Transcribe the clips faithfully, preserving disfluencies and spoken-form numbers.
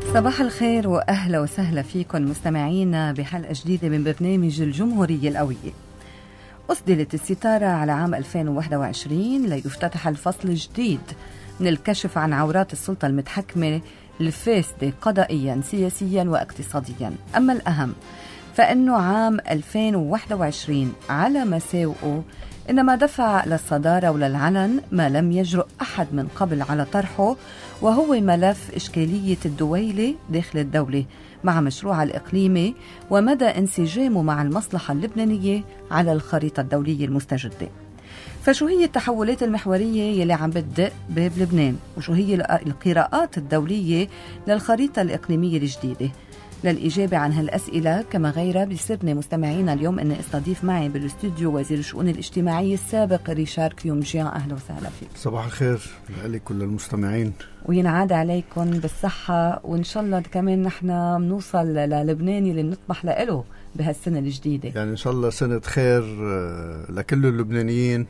صباح الخير وأهلا وسهلا فيكم مستمعينا بحلقة جديدة من برنامج الجمهورية القوية. أسدلت الستارة على عام ألفين وواحد وعشرين ليفتتح الفصل الجديد من الكشف عن عورات السلطة المتحكمة الفاسدة قضائيا سياسيا واقتصاديا. أما الأهم فإنه عام ألفين وواحد وعشرين على مساوئه إنما دفع للصدارة وللعلن ما لم يجرؤ أحد من قبل على طرحه، وهو ملف إشكالية الدويلة داخل الدولة مع مشروعها الإقليمي ومدى انسجامه مع المصلحة اللبنانية على الخريطة الدولية المستجدة. فشو هي التحولات المحورية يلي عم بتدق باب لبنان، وشو هي القراءات الدولية للخريطة الإقليمية الجديدة؟ للإجابة عن هالأسئلة كما غيرها بيسرني مستمعينا اليوم أن استضيف معي بالاستوديو وزير الشؤون الاجتماعية السابق ريشار كيومجيان. أهلا وسهلا فيك. صباح الخير لك كل المستمعين، وينعاد عليكم بالصحة، وإن شاء الله كمان نحن بنوصل للبنان اللي بنطمح له بهالسنة الجديدة. يعني إن شاء الله سنة خير لكل اللبنانيين،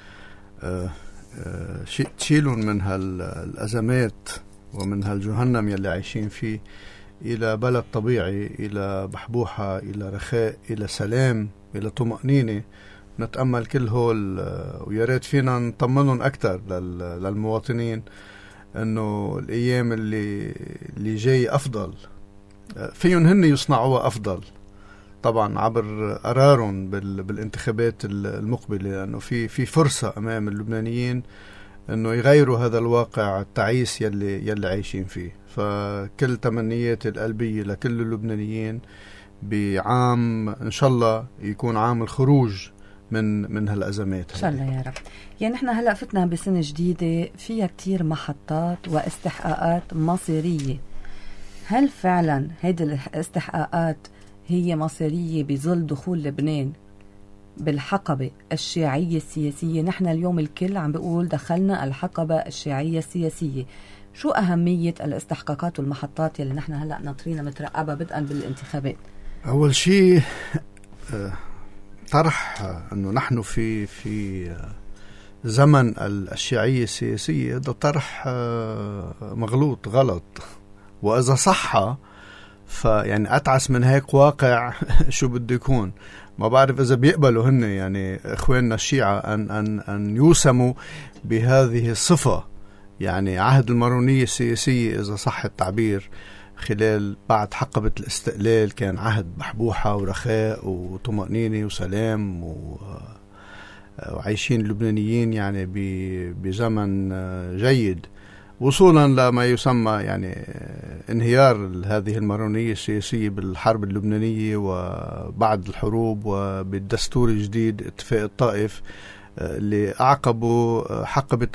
شيء تشيلون من هالأزمات ومن هالجهنم يلي عايشين فيه إلى بلد طبيعي، إلى بحبوحة، إلى رخاء، إلى سلام، إلى طمأنينة. نتأمل كل هول، وياريت فينا نطمنهم أكتر للمواطنين أنه الأيام اللي اللي جاي أفضل، فيهم هن يصنعوها أفضل طبعا عبر قرارهم بالانتخابات المقبلة، لأنه في في فرصة أمام اللبنانيين أنه يغيروا هذا الواقع التعيس يلي يلي عايشين فيه. فكل تمنيات القلبية لكل اللبنانيين بعام إن شاء الله يكون عام الخروج من من هالأزمات إن شاء الله يا رب. يعني نحن هلأ فتنا بسنة جديدة فيها كتير محطات واستحقاقات مصيرية. هل فعلا هيدي الاستحقاقات هي مصيرية بظل دخول لبنان بالحقبة الشيعية السياسية؟ نحن اليوم الكل عم بيقول دخلنا الحقبة الشيعية السياسية. شو أهمية الاستحقاقات والمحطات يلي نحن هلأ ناطرينها مترقبة بدءا بالانتخابات؟ أول شيء طرح أنه نحن في في زمن الشيعية السياسية، ده طرح مغلوط غلط، وإذا صح فيعني أتعس من هيك واقع شو بده يكون. ما بعرف إذا بيقبلوا هن يعني إخواننا الشيعة أن أن أن يوسموا بهذه الصفة، يعني عهد المارونية السياسية إذا صح التعبير خلال بعد حقبة الاستقلال كان عهد بحبوحة ورخاء وطمأنينة وسلام، وعايشين اللبنانيين يعني بزمن جيد، وصولا لما يسمى يعني انهيار هذه المارونية السياسية بالحرب اللبنانية وبعد الحروب وبالدستور الجديد اتفاق الطائف اللي أعقبوا حقبة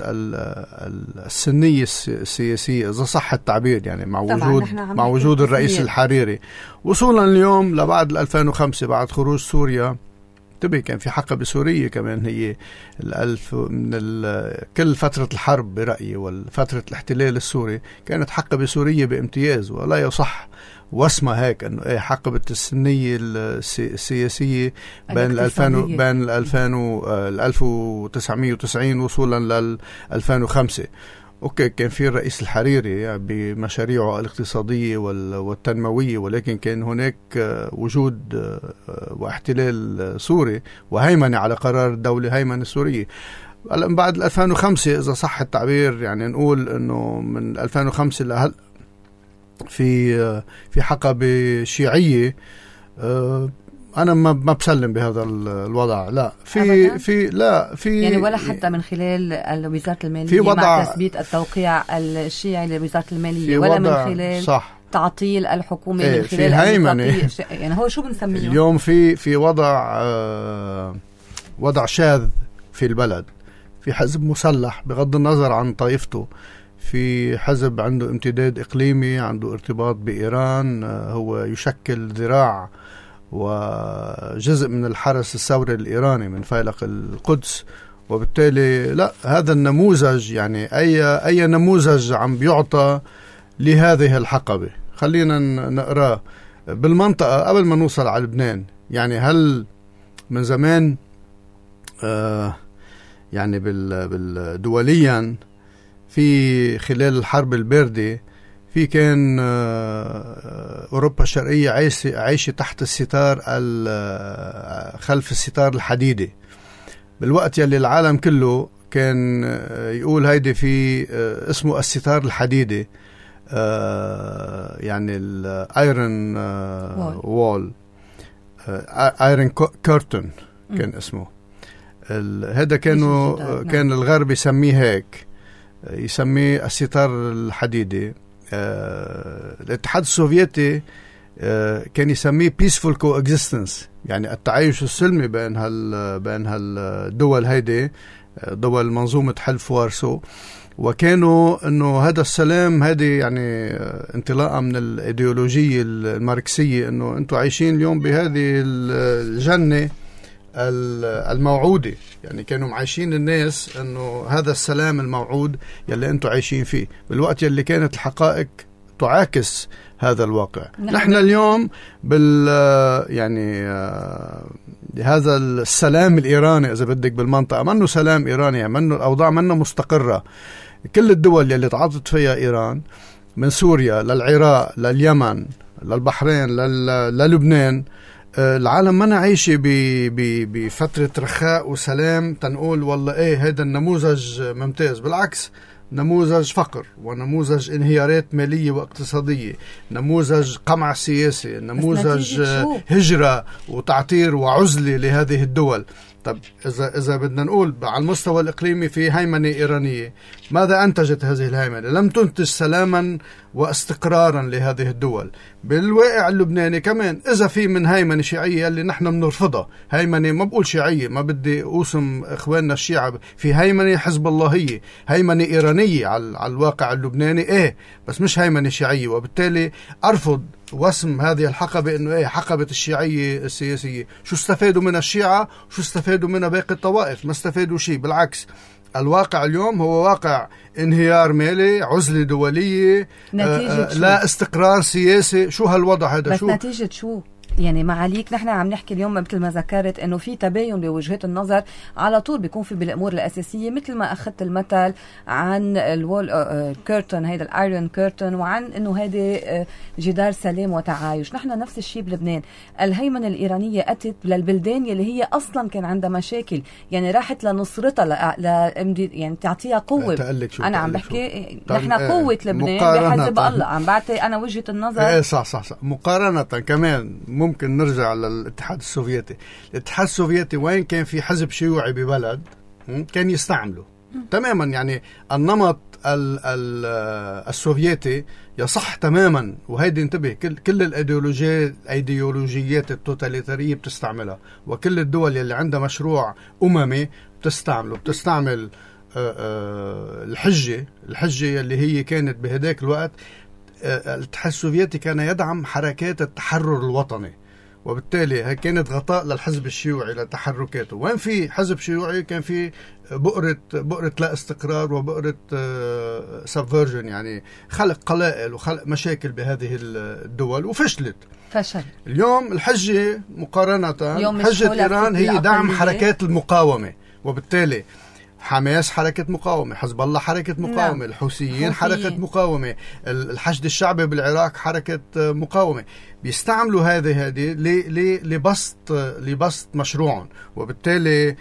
السنية السياسية إذا صح التعبير، يعني مع وجود مع وجود الرئيس الحريري، وصولا اليوم لبعد ألفين وخمسة بعد خروج سوريا. تبي كان في حقبة سورية كمان، هي الألف من كل فترة الحرب برأيي والفترة الاحتلال السوري كانت حقبة سورية بامتياز، ولا يصح واسمها هيك انه ايه حقبة السنية السياسية بين الألفين بين الألفين والألف وتسعمية وتسعين وصولا للألفين وخمسة. اوكي كان في الرئيس الحريري يعني بمشاريعه الاقتصادية والتنموية، ولكن كان هناك وجود واحتلال سوري وهيمنة على قرار الدولة، هيمنة سورية. بعد ألفين وخمسة إذا صح التعبير يعني نقول انه من ألفين وخمسة لهل في في حقبة شيعية. أنا ما ما بسلم بهذا الوضع، لا في أبداً. في لا في يعني ولا حتى من خلال وزارة المالية مع تثبيت التوقيع الشيعي لوزارة المالية، ولا من خلال صح. تعطيل الحكومة ايه من خلال هيمنة. يعني هو شو بنسميه اليوم في في وضع آه وضع شاذ في البلد، في حزب مسلح بغض النظر عن طائفته، في حزب عنده امتداد إقليمي، عنده ارتباط بإيران، آه هو يشكل ذراع وجزء من الحرس الثوري الإيراني من فيلق القدس. وبالتالي لا، هذا النموذج يعني أي أي نموذج عم بيعطى لهذه الحقبة خلينا نقرأ بالمنطقة قبل ما نوصل على لبنان. يعني هل من زمان آه يعني بالدوليا في خلال الحرب الباردة في كان أوروبا الشرقية عايشة عايشة تحت الستار خلف الستار الحديدي، بالوقت يلي العالم كله كان يقول هيدي في اسمه الستار الحديدي، يعني الايرون وول، ايرون كورتن كان اسمه. هذا كانوا كان الغرب يسميه هيك، يسميه الستار الحديدي. الاتحاد السوفيتي كان يسميه peaceful coexistence، يعني التعايش السلمي بين هال بين هالدول هيدي، دول منظومة حلف وارسو. وكانوا انه هذا السلام هذه يعني انطلاقا من الايديولوجية الماركسية، انه انتم عايشين اليوم بهذه الجنة الموعودة، يعني كانوا عايشين الناس انه هذا السلام الموعود يلي انتم عايشين فيه، بالوقت يلي كانت الحقائق تعاكس هذا الواقع. نحن, نحن اليوم بال يعني هذا السلام الإيراني إذا بدك بالمنطقة، منه سلام إيراني، منه الأوضاع منه مستقرة. كل الدول اللي تعاطت فيها إيران، من سوريا للعراق لليمن للبحرين للبنان، العالم منا عايشة بفترة رخاء وسلام تنقول والله ايه هذا النموذج ممتاز. بالعكس، نموذج فقر، ونموذج انهيارات مالية واقتصادية، نموذج قمع سياسي، نموذج هجرة وتعطير وعزلة لهذه الدول. طب إذا إذا بدنا نقول على المستوى الإقليمي في هيمنة إيرانية، ماذا أنتجت هذه الهيمنة؟ لم تنتج سلاما واستقرارا لهذه الدول. بالواقع اللبناني كمان إذا في من هيمنة شيعية اللي نحن بنرفضها، هيمنة ما بقول شيعية، ما بدي أوسم إخواننا الشيعة، في هيمنة حزب اللهية، هيمنة إيرانية على على الواقع اللبناني، إيه بس مش هيمنة شيعية. وبالتالي أرفض واسم هذه الحقبة إنه إيه حقبة الشيعية السياسية. شو استفادوا من الشيعة؟ شو استفادوا من باقي الطوائف؟ ما استفادوا شيء. بالعكس، الواقع اليوم هو واقع انهيار مالي، عزلة دولية، آه لا استقرار سياسي. شو هالوضع هذا؟ بس شو نتيجة شو؟ يعني معاليك نحن عم نحكي اليوم مثل ما ذكرت انه في تباين بوجهات النظر، على طول بيكون في بالامور الاساسيه، مثل ما اخذت المثل عن الوول كيرتن، هيدا الايرون كيرتن، وعن انه هذا جدار سلام وتعايش. نحن نفس الشيء بلبنان، الهيمنه الايرانيه اتت للبلدان يلي هي اصلا كان عندها مشاكل، يعني راحت لنصرتها ل... ل... يعني تعطيها قوه. انا عم بحكي نحن قوه لبنان بحسب الله، عم بعطي انا وجهه النظر. ايه صح صح صح. مقارنه كمان ممكن نرجع للاتحاد السوفيتي. الاتحاد السوفيتي وين كان في حزب شيوعي ببلد كان يستعمله تماما، يعني النمط ال ال السوفيتي يصح تماما. وهيدي انتبه، كل كل الايديولوجيات الايديولوجيات التوتاليتاريه بتستعملها، وكل الدول اللي عندها مشروع اممي بتستعمله. بتستعمل آآ آآ الحجه الحجه اللي هي كانت بهداك الوقت، الاتحاد السوفيتي كان يدعم حركات التحرر الوطني، وبالتالي كانت غطاء للحزب الشيوعي لتحركاته. وين في حزب شيوعي كان في بؤرة بؤرة لا استقرار وبؤرة سبفيرجن، يعني خلق قلائل وخلق مشاكل بهذه الدول وفشلت. فشل. اليوم الحجة مقارنة، حجة إيران هي دعم حركات المقاومة، وبالتالي حماس حركة مقاومة، حزب الله حركة مقاومة، لا. الحوثيين حركة مقاومة، الحشد الشعبي بالعراق حركة مقاومة. بيستعملوا هذه هذه لبسط لبسط مشروعهم. وبالتالي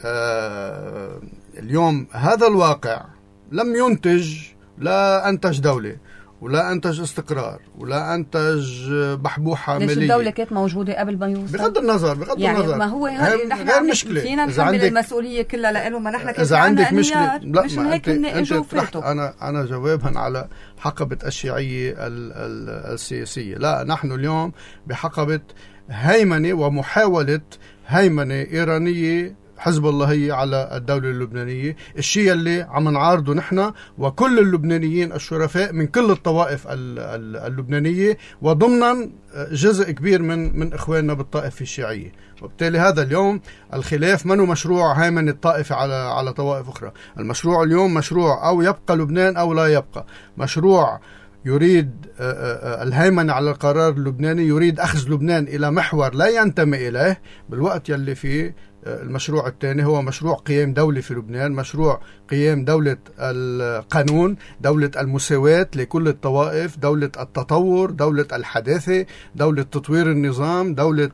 آه اليوم هذا الواقع لم ينتج، لا أنتج دولة ولا أنتج استقرار ولا أنتج بحبوحة مالية. ليش الدولة كانت موجودة قبل ما يوصل؟ بغض النظر بغض يعني النظر ما هو نحن غير مشكلة، فينا نحمل المسؤولية كلها لإلهم، ما نحن إذا عندك مشكلة مش هيك إجوا فاتوا. أنا أنا جوابها على حقبة الشيعية ال ال السياسية. لا، نحن اليوم بحقبة هيمنة ومحاولة هيمنة إيرانية حزب اللهية على الدولة اللبنانية، الشيء اللي عم نعارضه نحن وكل اللبنانيين الشرفاء من كل الطوائف اللبنانية، وضمنا جزء كبير من من إخواننا بالطائفة الشيعية. وبالتالي هذا اليوم الخلاف منه مشروع هيمنة الطائفة على على طوائف أخرى. المشروع اليوم مشروع أو يبقى لبنان أو لا يبقى، مشروع يريد الهيمنة على القرار اللبناني، يريد أخذ لبنان إلى محور لا ينتمي إليه، بالوقت يلي فيه المشروع الثاني هو مشروع قيام دولة في لبنان، مشروع قيام دولة القانون، دولة المساواة لكل الطوائف، دولة التطور، دولة الحداثة، دولة تطوير النظام، دولة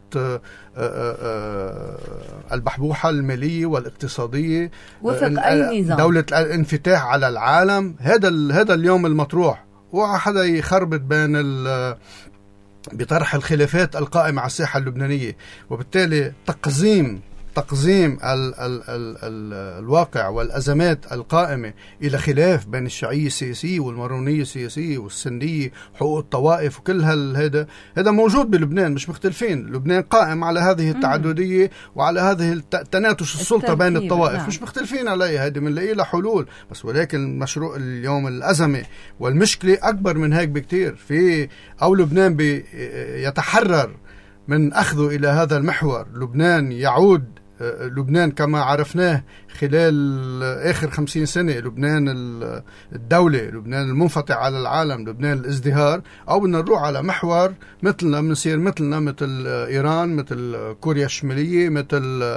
البحبوحة المالية والاقتصادية، وفق أي نظام، دولة الانفتاح على العالم. هذا هذا اليوم المطروح، وحدا يخربط بين ال بطرح الخلافات القائمة على الساحة اللبنانية، وبالتالي تقزيم تقزيم ال ال ال ال الواقع والأزمات القائمة إلى خلاف بين الشيعية السياسية والمارونية السياسية والسنية، حقوق الطوائف وكل هذا هذا موجود بلبنان، مش مختلفين. لبنان قائم على هذه التعددية وعلى هذه تناتش السلطة بين الطوائف، نعم. مش مختلفين عليها، هذه بنلاقي لها حلول. بس ولكن المشروع اليوم الأزمة والمشكلة أكبر من هيك بكتير. في أو لبنان يتحرر من أخذه إلى هذا المحور، لبنان يعود لبنان كما عرفناه خلال آخر خمسين سنة، لبنان الدولة، لبنان المنفتح على العالم، لبنان الازدهار، أو بدنا نروح على محور مثلنا، بنصير مثلنا مثل إيران، مثل كوريا الشمالية، مثل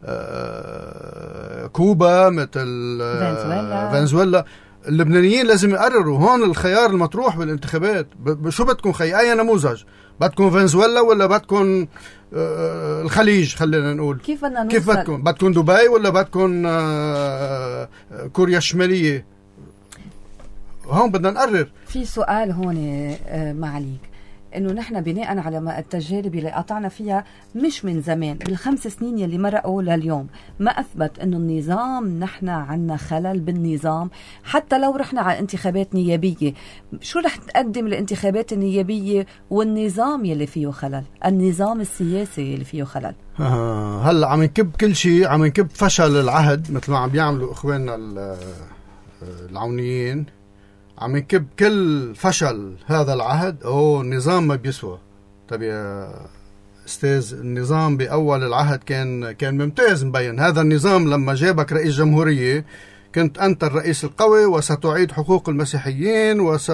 كوبا، مثل فنزويلا. فنزويلا. اللبنانيين لازم يقرروا هون الخيار المطروح بالانتخابات. شو بدكم خي؟ أي نموذج بدكم؟ فنزويلا ولا بدكم آه الخليج؟ خلينا نقول كيف بدنا نوصل؟ كيف بدكم؟ بدكم دبي ولا بدكم آه كوريا الشمالية؟ هون بدنا نقرر. في سؤال هون آه معاليك، انه نحن بناء على ما التجارب اللي قطعنا فيها مش من زمان، بالخمس سنين يلي مرقوا لليوم، ما اثبت انه النظام نحن عنا خلل بالنظام. حتى لو رحنا على انتخابات نيابيه، شو رح تقدم الانتخابات النيابيه والنظام يلي فيه خلل، النظام السياسي اللي فيه خلل؟ آه هلا عم نكب كل شيء، عم نكب فشل العهد مثل ما عم بيعملوا اخواننا العونيين، عم يكب كل فشل هذا العهد. أو النظام ما بيسوى. طيب يا أستاذ، النظام بأول العهد كان كان ممتاز مبين. هذا النظام لما جابك رئيس جمهورية كنت أنت الرئيس القوي، وستعيد حقوق المسيحيين، وس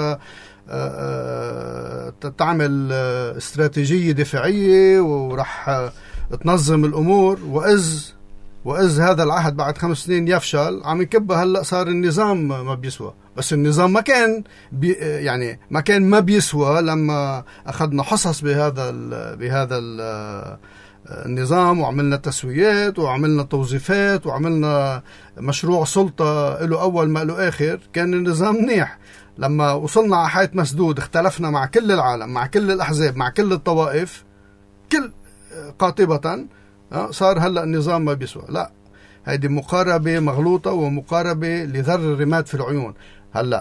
تعمل استراتيجية دفاعية، ورح تنظم الأمور. وإذ وإذ هذا العهد بعد خمس سنين يفشل، عم يكبه. هلأ صار النظام ما بيسوى. بس النظام ما كان بي يعني ما كان ما بيسوى لما أخذنا حصص بهذا ال بهذا ال النظام، وعملنا تسويات، وعملنا توظيفات، وعملنا مشروع سلطة له أول ما له آخر. كان النظام منيح. لما وصلنا على حيط مسدود، اختلفنا مع كل العالم، مع كل الأحزاب، مع كل الطوائف، كل قاطبة، صار هلأ النظام ما بيسوى. لا، هذه مقاربة مغلوطة، ومقاربة لذر الرماد في العيون. هلأ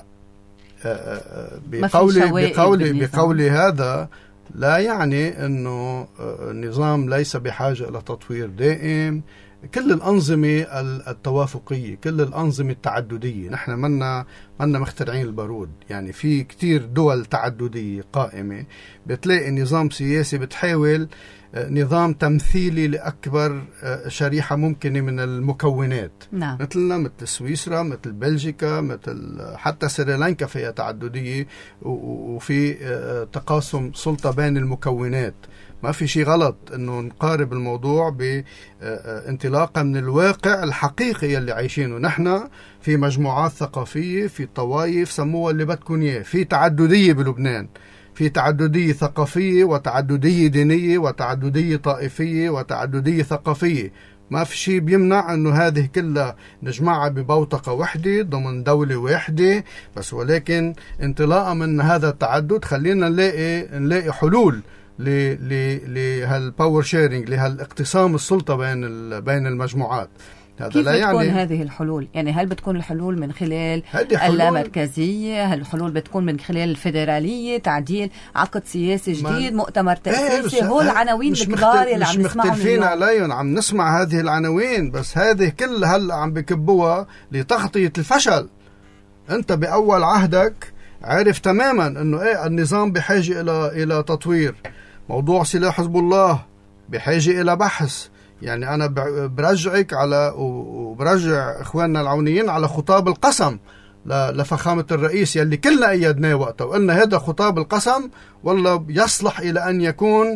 بقولي بقولي بقولي هذا لا يعني أنه النظام ليس بحاجة إلى تطوير دائم. كل الأنظمة التوافقية، كل الأنظمة التعددية، نحن منا منا مخترعين البارود. يعني في كتير دول تعددية قائمة، بتلاقي نظام سياسي بتحاول نظام تمثيلي لأكبر شريحة ممكنة من المكونات. نعم. مثلنا، مثل سويسرا، مثل بلجيكا، مثل حتى سريلانكا فيها تعددية، وفي تقاسم سلطة بين المكونات. ما في شيء غلط انه نقارب الموضوع بانطلاقا من الواقع الحقيقي اللي عايشينه نحن في مجموعات ثقافية، في طوائف، سموها اللي بدكم اياه. في تعددية بلبنان، في تعددية ثقافية، وتعددية دينية، وتعددية طائفية، وتعددية ثقافية. ما في شيء بيمنع انه هذه كلها نجمعها ببوتقة وحدة ضمن دولة واحدة. بس ولكن انطلاقا من هذا التعدد خلينا نلاقي نلاقي حلول لهالباور شيرينج، لهالاقتسام السلطة بين بين المجموعات. هذا كيف لا بتكون يعني هذه الحلول؟ يعني هل بتكون الحلول من خلال اللامركزية؟ هل الحلول بتكون من خلال الفيدرالية، تعديل عقد سياسي جديد، مؤتمر تأسيسي؟ هو العناوين الكبار اللي عم نسمعهم. مش مختلفين عليهم، عم نسمع هذه العناوين، بس هذه كل هلا عم بكبوها لتغطية الفشل. انت بأول عهدك عارف تماما انه ايه النظام بحاجة الى الى تطوير. موضوع سلاح حزب الله بحاجة الى بحث. يعني أنا برجعك على وبرجع إخواننا العونيين على خطاب القسم لفخامة الرئيس يلي كلنا أيدناه وقتها، وقلنا هذا خطاب القسم والله يصلح إلى أن يكون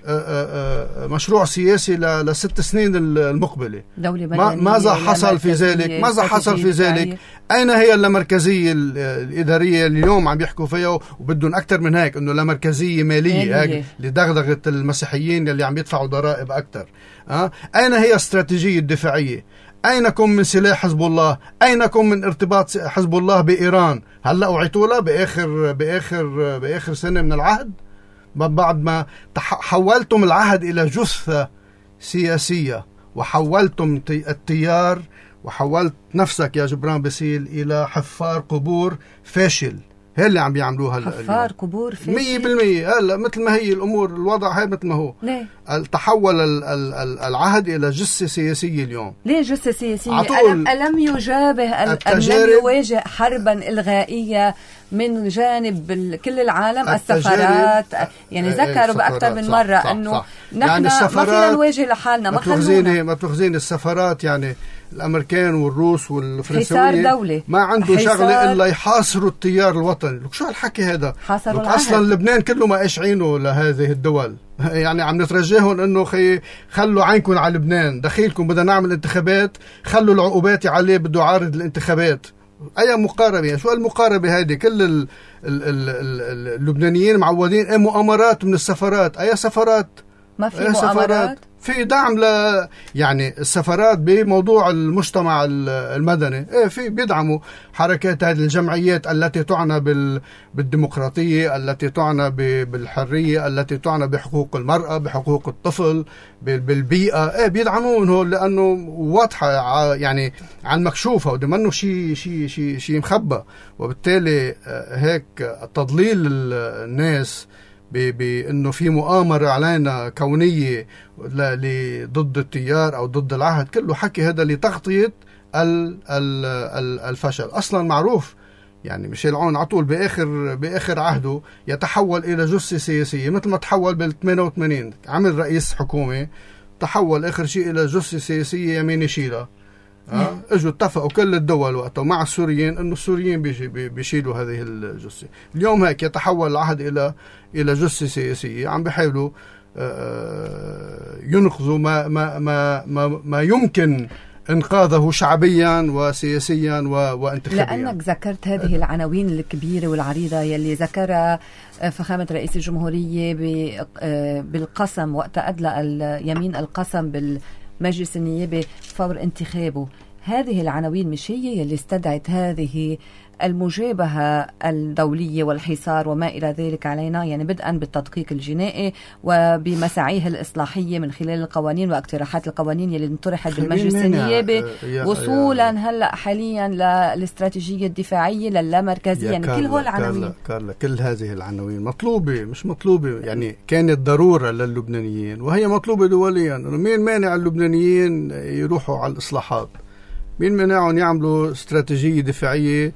مشروع سياسي لست سنين المقبلة. دولة ماذا حصل في ذلك؟ ماذا حصل في ذلك؟ أين هي اللامركزية الإدارية اليوم عم يحكوا فيها وبدهم أكثر من هيك، إنه لامركزية مالية هيك لدغدغة المسيحيين اللي عم يدفعوا ضرائب أكثر. أه؟ أين هي استراتيجية الدفاعية؟ أينكم من سلاح حزب الله؟ أينكم من ارتباط حزب الله بإيران؟ هلأ وعيتوا لها بآخر بآخر بآخر سنة من العهد، بعد ما حولتم العهد إلى جثة سياسية وحولتم التيار وحولت نفسك يا جبران باسيل إلى حفار قبور فاشل. هي اللي عم بيعملوها حفار قبور فاشل مية بالمية. هلا مثل ما هي الأمور، الوضع هي مثل ما هو. ليه؟ تحول العهد إلى جثة سياسية اليوم. ليه جثة سياسية؟ ألم, ألم يجابه ألم يواجه حربا إلغائية من جانب كل العالم؟ السفارات يعني ذكروا بأكثر من مرة أنه نحن يعني ما فينا نواجه لحالنا، ما خلونا. ما تخزين السفارات يعني الأمريكان والروس والفرنسيين ما عنده شغلة إلا يحاصروا التيار الوطني. لك شو هالحكي هذا؟ أصلا لبنان كله ما إيش عينه لهذه الدول. يعني عم نترجاهم إنه خي خلوا عينكم على لبنان، دخيلكم بدنا نعمل انتخابات، خلوا العقوبات عليه بده عارض الانتخابات. أي مقاربة يعني؟ شو المقاربة هذه؟ كل ال ال ال اللبنانيين معودين ايه مؤامرات من السفارات. أي سفارات؟ ما في مؤامرات، في دعم ل يعني السفارات بموضوع المجتمع المدني. ايه في بيدعموا حركات هذه الجمعيات التي تعنى بال بالديمقراطية، التي تعنى بالحرية، التي تعنى بحقوق المرأة، بحقوق الطفل، بالبيئة. ايه بيدعمون هو لأنه واضحة يعني عن مكشوفة، وده منه شيء شيء شيء شيء مخبى. وبالتالي هيك تضليل الناس بأنه في مؤامرة علينا كونية ضد التيار أو ضد العهد، كله حكي هذا لتغطية الفشل. أصلا معروف يعني ميشيل عون عطول بآخر بآخر عهده يتحول إلى جثة سياسية، مثل ما تحول بال ثمانية وثمانين عمل رئيس حكومة، تحول آخر شيء إلى جثة سياسية يمين يشيلها. أه؟ اجوا اتفقوا كل الدول وقتها مع السوريين انه السوريين بيشيلوا هذه الجثة. اليوم هيك يتحول العهد الى الى جثة سياسية، عم بيحاولوا ينقذوا ما ما ما ما, ما يمكن انقاذه شعبيا وسياسيا وانتخابيا. لانك ذكرت هذه العناوين الكبيرة والعريضة يلي ذكرها فخامة رئيس الجمهورية بالقسم وقت ادلى اليمين القسم بال مجلس النيابة فور انتخابه. هذه العناوين مش هي اللي استدعت هذه المجابهة الدولية والحصار وما إلى ذلك علينا، يعني بدءا بالتدقيق الجنائي وبمساعيه الإصلاحية من خلال القوانين واقتراحات القوانين اللي انطرحت بالمجلس النيابي، وصولا هلأ حاليا للاستراتيجية الدفاعية للامركزية. يعني كل هول العناوين كارلا كل هذه العناوين مطلوبة مش مطلوبة، يعني كانت ضرورة للبنانيين وهي مطلوبة دوليا. مين مانع اللبنانيين يروحوا على الإصلاحات؟ مين منعهم يعملوا استراتيجية دفاعية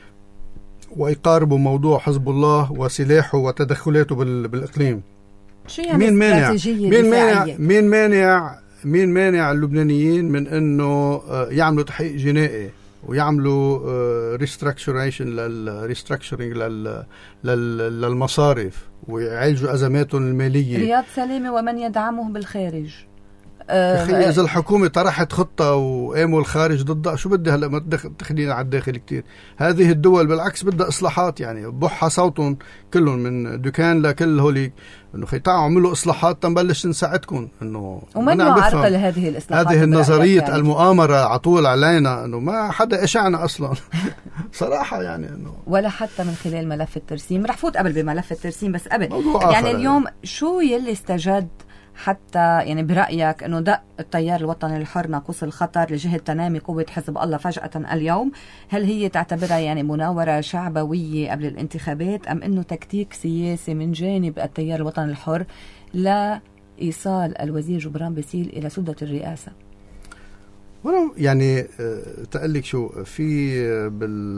ويقاربوا موضوع حزب الله وسلاحه وتدخلاته بالإقليم؟ شو يعني مين مانع مين مانع مين مانع مين مانع اللبنانيين من انه يعملوا تحقيق جنائي ويعملوا ريستراكشريشن للريستراكشرينج للمصارف ويعالجوا ازماتهم المالية؟ رياض سلامة ومن يدعمه بالخارج. أخي إذا الحكومة طرحت خطة وقاموا الخارج ضدها، شو بدها هلا؟ ما تخلينا على الداخل كتير. هذه الدول بالعكس بدها إصلاحات، يعني بحها صوتهم كلهم من دكان لكل هوليك إنه خي تعالوا عملوا إصلاحات تنبلش نساعدكم. إنه ومن يعرقل هذه الإصلاحات؟ هذه النظرية يعني المؤامرة عطول علينا إنه ما حدا إشعنا أصلا صراحة يعني إنه ولا حتى من خلال ملف الترسيم. رح فوت قبل بملف الترسيم بس قبل يعني اليوم يعني. شو يلي استجد حتى يعني برأيك أنه دق التيار الوطني الحر ناقوس الخطر لجهة تنامي قوة حزب الله فجأة اليوم؟ هل هي تعتبرها يعني مناورة شعبوية قبل الانتخابات أم أنه تكتيك سياسي من جانب التيار الوطني الحر لإيصال الوزير جبران باسيل إلى سدة الرئاسة؟ ولو يعني تقلك شو في بال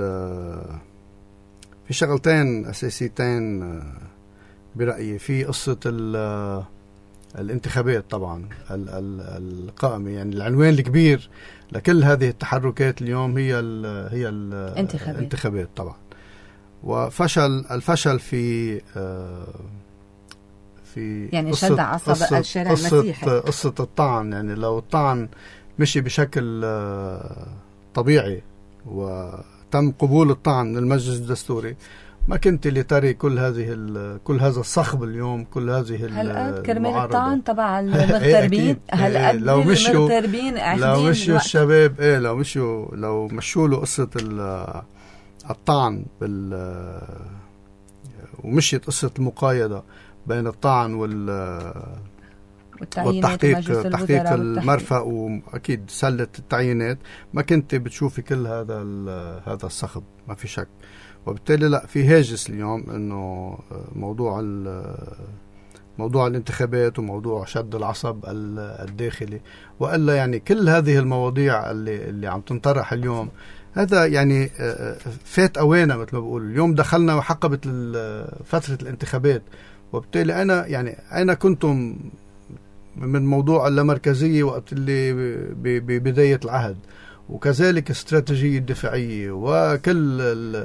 في شغلتين أساسيتين برأيي في قصة ال الانتخابات طبعا القائمة، يعني العنوان الكبير لكل هذه التحركات اليوم هي ال هي الانتخابات. الانتخابات طبعا، وفشل الفشل في في يعني شد عصب الشارع المسيحي. قصة الطعن، يعني لو الطعن مشي بشكل طبيعي وتم قبول الطعن من المجلس الدستوري، ما كنت اللي تري كل هذه كل هذا الصخب اليوم، كل هذه هالقد كرمال الطعن تبع المغتربين. هالقد لو مشوا المغتربين لو مشوا الشباب ايه لو مشوا لو مشوا له قصة الطعن بال ومشيت قصة المقايضة بين الطعن وال والتحقيق تحقيق المرفأ وأكيد سلة التعيينات، ما كنت بتشوفي كل هذا هذا الصخب، ما في شك. وبالتالي لا، في هاجس اليوم إنه موضوع موضوع الانتخابات وموضوع شد العصب الداخلي، وإلا يعني كل هذه المواضيع اللي اللي عم تنطرح اليوم هذا يعني فات أوانا مثل ما بقول. اليوم دخلنا وحقبت فترة الانتخابات، وبالتالي أنا يعني أنا كنتم من موضوع اللامركزية وقت اللي ببداية العهد، وكذلك استراتيجية الدفاعية وكل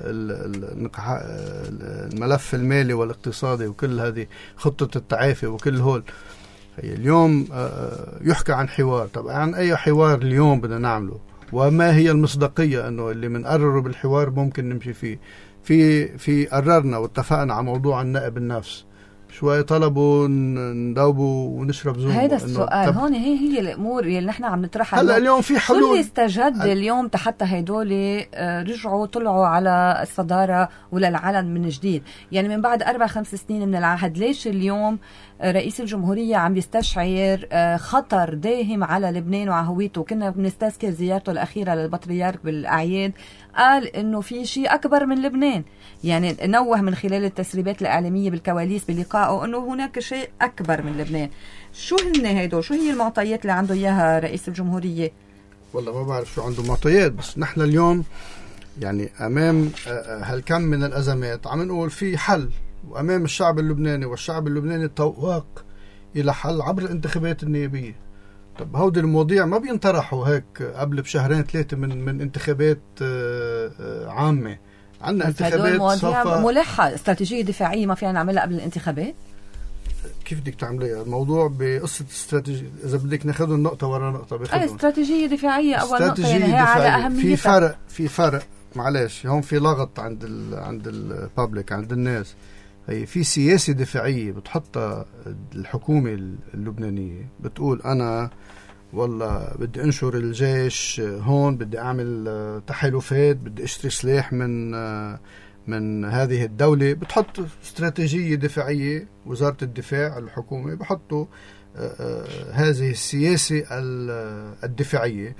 الملف المالي والاقتصادي وكل هذه خطة التعافي وكل هول. اليوم يحكى عن حوار. طبعا عن أي حوار اليوم بدنا نعمله، وما هي المصداقية أنه اللي منقرره بالحوار ممكن نمشي فيه. في في قررنا واتفقنا على موضوع النائب النفس، شوي طلبوا ندوبوا ونشرب زوم. هذا السؤال هون، هي هي الامور اللي نحن عم نطرحها هلا اليوم. في حلول. شو اللي استجد اليوم حتى هيدول رجعوا طلعوا على الصداره وللعلن من جديد؟ يعني من بعد اربع خمس سنين من العهد، ليش اليوم رئيس الجمهوريه عم يستشعر خطر داهم على لبنان وعلى هويته؟ كنا بنستذكر زيارته الاخيره للبطريرك بالاعياد، قال انه في شيء اكبر من لبنان. يعني نوه من خلال التسريبات الاعلاميه بالكواليس بلقائه انه هناك شيء اكبر من لبنان. شو هن هيدول؟ شو هي المعطيات اللي عنده اياها رئيس الجمهوريه؟ والله ما بعرف شو عنده معطيات، بس نحن اليوم يعني امام هالكم من الازمات عم نقول في حل، وامام الشعب اللبناني، والشعب اللبناني تواق الى حل عبر الانتخابات النيابيه. طب هودي المواضيع ما بينطرحوا هيك قبل بشهرين ثلاثه من من انتخابات عامه. عندنا انتخابات صفا ملحة. استراتيجية دفاعية ما فينا نعملها قبل الانتخابات؟ كيف بدك تعمليها؟ الموضوع بقصة استراتيجية، إذا بدك ناخذ النقطة ورا نقطة بخدهم. استراتيجية دفاعية أول نقطة، يعني هي على أهميتها. في فرق في فرق معلش هون في لغط عند ال عند البابليك، عند الناس. هي في سياسة دفاعية بتحطها الحكومة اللبنانية، بتقول أنا والله بدي انشر الجيش هون، بدي اعمل تحالفات، بدي اشتري سلاح من من هذه الدولة. بتحط استراتيجية دفاعية، وزارة الدفاع الحكومة بحطوا هذه السياسة الدفاعية.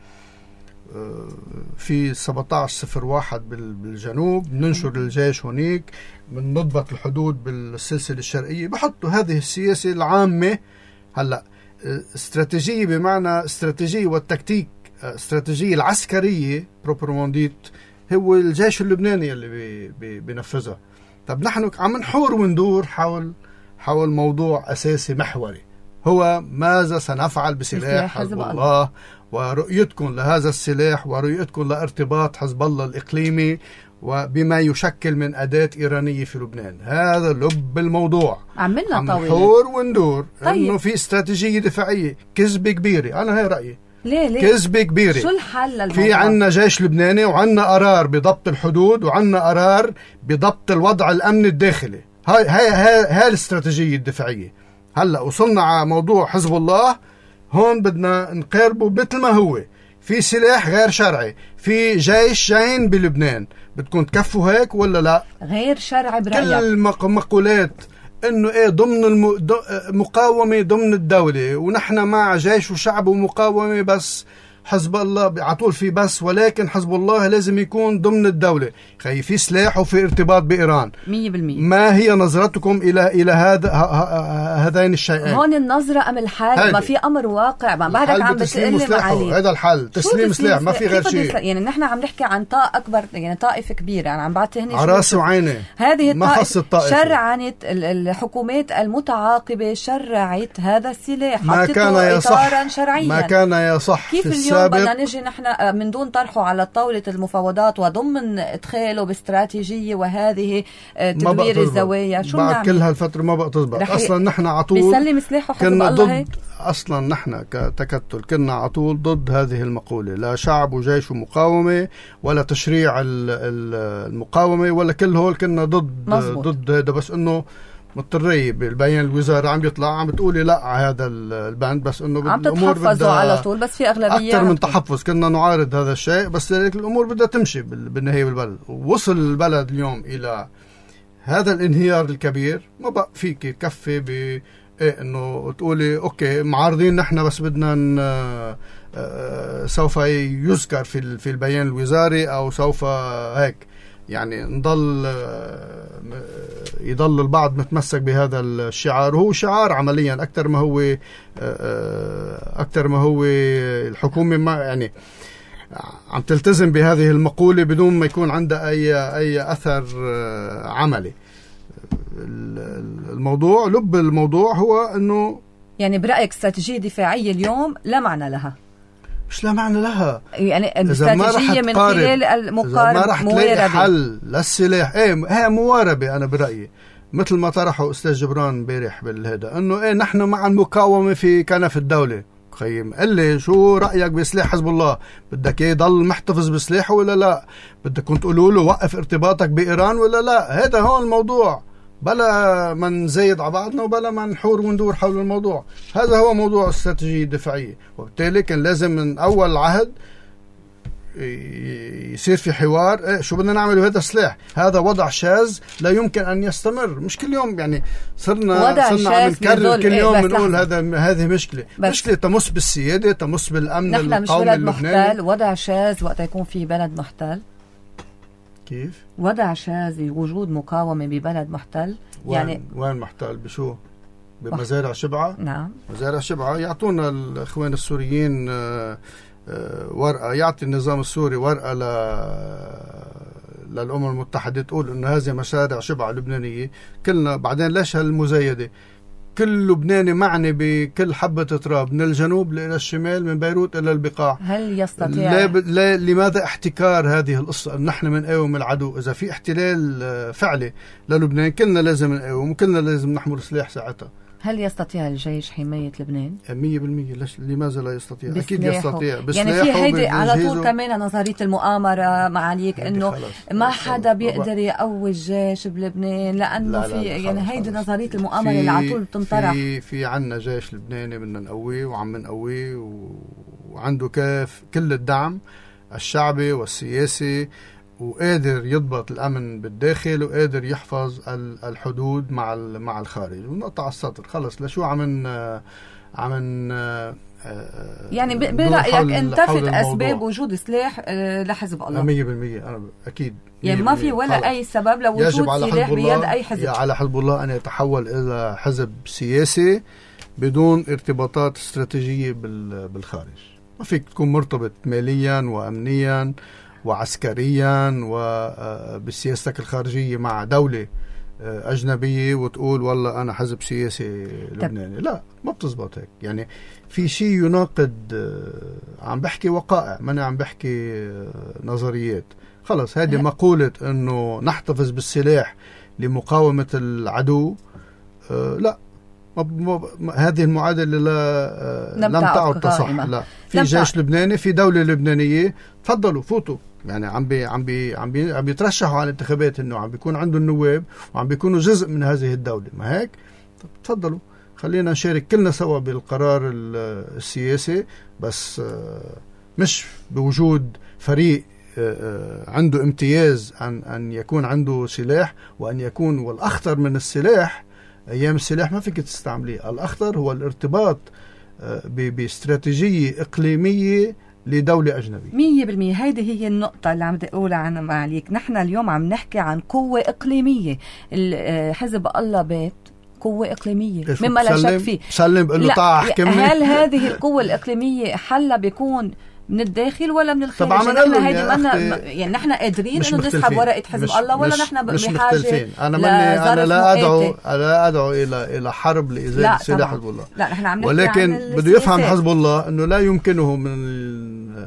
في سبعة عشر صفر واحد بالجنوب ننشر الجيش هونيك، من نضبط الحدود بالسلسلة الشرقية، بحطوا هذه السياسة العامة. هلأ استراتيجية بمعنى استراتيجية والتكتيك، استراتيجية العسكرية بروبرومونديت هو الجيش اللبناني اللي بي بي بينفذها. طب نحن عم نحور وندور حول حول موضوع أساسي محوري، هو ماذا سنفعل بسلاح حزب الله، ورؤيتكم لهذا السلاح، ورؤيتكم لارتباط حزب الله الإقليمي وبما يشكل من أداة إيرانية في لبنان. هذا لب الموضوع. عملنا عم نحور وندور. طيب. إنه في استراتيجية دفاعية، كذبة كبيرة. أنا هاي رأيي. ليه ليه كذبة كبيرة. شو الحل للموضوع؟ في عنا جيش لبناني، وعنا قرار بضبط الحدود، وعنا قرار بضبط الوضع الأمن الداخلي. هاي هاي هاي, هاي الاستراتيجية الدفاعية. هلا وصلنا على موضوع حزب الله، هون بدنا نقاربه مثل ما هو. في سلاح غير شرعي، في جيش جايين بلبنان، بدكم تكفوا هيك ولا لا؟ غير شرعي برأيك؟ كل المقولات انه ايه ضمن المقاومة ضمن الدولة، ونحن مع جيش وشعب ومقاومة، بس حزب الله على طول في بس، ولكن حزب الله لازم يكون ضمن الدولة. خي في سلاح وفي ارتباط بإيران مية بالمية. ما هي نظرتكم إلى إلى هذا هذين الشيئين؟ هون النظرة أم الحل؟ ما في أمر واقع، ما بعدك عم بتقلم عليه. هذا الحل تسليم سلاح، ما في غير شيء. يعني نحن عم نحكي عن طاقة أكبر، يعني طائفة كبيرة. يعني عم بعتهني على راسي وعيني. هذه الطائفة شرعنت الحكومات المتعاقبة، شرعت هذا السلاح، ما كان يصح شرعيا. ما كان يصح في السابق اليوم بدنا نجي نحن من دون طرحه على طاولة المفاوضات وضمن ادخاله باستراتيجية وهذه تدوير الزوايا، شو بعد نعمل؟ كل هالفترة ما بقى تزبط. اصلا نحن على طول بيسلم سلاحه حسب الله هيك. اصلا نحن كتكتل كنا على طول ضد هذه المقولة، لا شعب وجيش ومقاومة ولا تشريع المقاومة ولا كل هول، كنا ضد مزبوط. ضد هذا، بس انه مضطرية بالبيان الوزارة عم يطلع عم بتقولي لا هذا البند، بس انه عم تتحفظوا على طول، بس في اغلبية اكثر من تحفظ. كنا نعارض هذا الشيء، بس الامور بدها تمشي بالنهاية بالبلد. ووصل البلد اليوم الى هذا الانهيار الكبير، ما بقى فيك تكفي ب إيه انه تقولي اوكي معارضين نحن بس بدنا سوف يذكر في في البيان الوزاري او سوف هيك يعني نضل يضل البعض متمسك بهذا الشعار، وهو شعار عمليا اكثر ما هو اكثر ما هو الحكومه ما يعني عم تلتزم بهذه المقولة بدون ما يكون عندها اي اي اثر عملي. الموضوع لب الموضوع هو انه يعني برأيك استراتيجية دفاعية اليوم لا معنى لها؟ مش لا معنى لها، يعني الاستراتيجية من خلال المقاربة ما رح تلاقي حل للسلاح. ايه هي مواربة انا برأيي، مثل ما طرحوا استاذ جبران امبارح بالهذا انه ايه نحن مع المقاومة في كنف الدولة. خيم قل لي شو رأيك بسلاح حزب الله؟ بدك يضل محتفظ بسلاحه ولا لا؟ بدكم تقولوا له وقف ارتباطك بإيران ولا لا؟ هذا هون الموضوع، بلا ما نزايد على بعضنا وبلا ما نحور وندور حول الموضوع. هذا هو موضوع الاستراتيجية الدفاعية، وبالتالي كان لازم من أول العهد يصير في حوار. إيه شو بدنا نعمل بهذا السلاح؟ هذا وضع شاذ لا يمكن أن يستمر. مش كل يوم يعني صرنا صرنا عم نكرر كل يوم نقول هذا هذه مشكلة مشكلة تمس بالسيادة، تمس بالأمن القومي اللبناني. محتل، وضع شاذ وقت يكون في بلد محتل. كيف؟ وضع شاذ وجود مقاومة ببلد محتل. وين يعني وين محتل؟ بشو؟ بمزارع شبعة؟ نعم مزارع شبعة. يعطونا الإخوان السوريين آه ورقة، يعطي النظام السوري ورقة ل... للأمم المتحدة تقول إنه هذه مشاريع شبعة لبنانية. كلنا بعدين ليش هالمزايدة؟ كل لبناني معني بكل حبة تراب من الجنوب إلى الشمال، من بيروت إلى البقاع. هل يستطيع لا ب... لا لماذا احتكار هذه القصة؟ نحن منقاوم العدو. إذا في احتلال فعلي للبنان كلنا لازم نقاوم وكلنا لازم نحمل سلاح ساعتها. هل يستطيع الجيش حماية لبنان؟ مية بالمية. لماذا لا يستطيع؟ أكيد يستطيع. يعني في هيدي على طول كمان نظرية المؤامرة معاليك إنه ما حدا بيقدر يقوي الجيش بلبنان لأنه لا لا في يعني هيدي نظرية المؤامرة اللي على طول بتنطرح. في في عنا جيش لبناني بدنا نقويه وعم نقويه، وعنده كاف كل الدعم الشعبي والسياسي، وقادر يضبط الأمن بالداخل وقادر يحفظ الحدود مع مع الخارج. ونقطع السطر خلص. لشو عم عم يعني برأيك انتفت أسباب وجود سلاح لحزب الله؟ مية بالمية أنا أكيد يعني ما في ولا خلص. أي سبب لوجود سلاح بيد أي حزب. على حزب الله أن يتحول إلى حزب سياسي بدون ارتباطات استراتيجية بالخارج. ما فيك تكون مرتبط ماليا وأمنيا وعسكريا وبسياستك الخارجية مع دولة أجنبية وتقول والله أنا حزب سياسي لبناني. لا، ما بتزبط هيك. يعني في شيء يناقض. عم بحكي وقائع، ما أنا عم بحكي نظريات. خلص هذه مقولة أنه نحتفظ بالسلاح لمقاومة العدو. لا، هذه المعادلة لا لم تعد تصح. لا، في جيش لبناني، في دولة لبنانية. تفضلوا فوتوا. يعني عم بي عم بي عم بي عم بيترشحوا على الانتخابات انه عم بيكون عندهم النواب وعم بيكونوا جزء من هذه الدولة. ما هيك؟ تفضلوا خلينا نشارك كلنا سوا بالقرار السياسي، بس مش بوجود فريق عنده امتياز أن أن يكون عنده سلاح، وأن يكون والأخطر من السلاح. أيام السلاح ما فيك تستعمليه. الأخطر هو الارتباط باستراتيجية إقليمية لدولة أجنبية. مية بالمية. هيدي هي النقطة اللي عم تقول عنها معاليك. نحن اليوم عم نحكي عن قوة إقليمية. حزب الله بيت قوة إقليمية مما لا شك فيه. سلم بقول له تعال احكمني. هل هذه القوة الإقليمية حلها بيكون من الداخل ولا من الخارج؟ طبعا نحن هيدي منا يعني نحن قادرين انه نسحب ورقه حزب الله ولا نحن بحاجه؟ انا مني انا لا ادعو لا ادعو الى الى حرب لازاله سلاح حزب الله. لا نحن عم ولكن بده يفهم حزب الله انه لا يمكنه من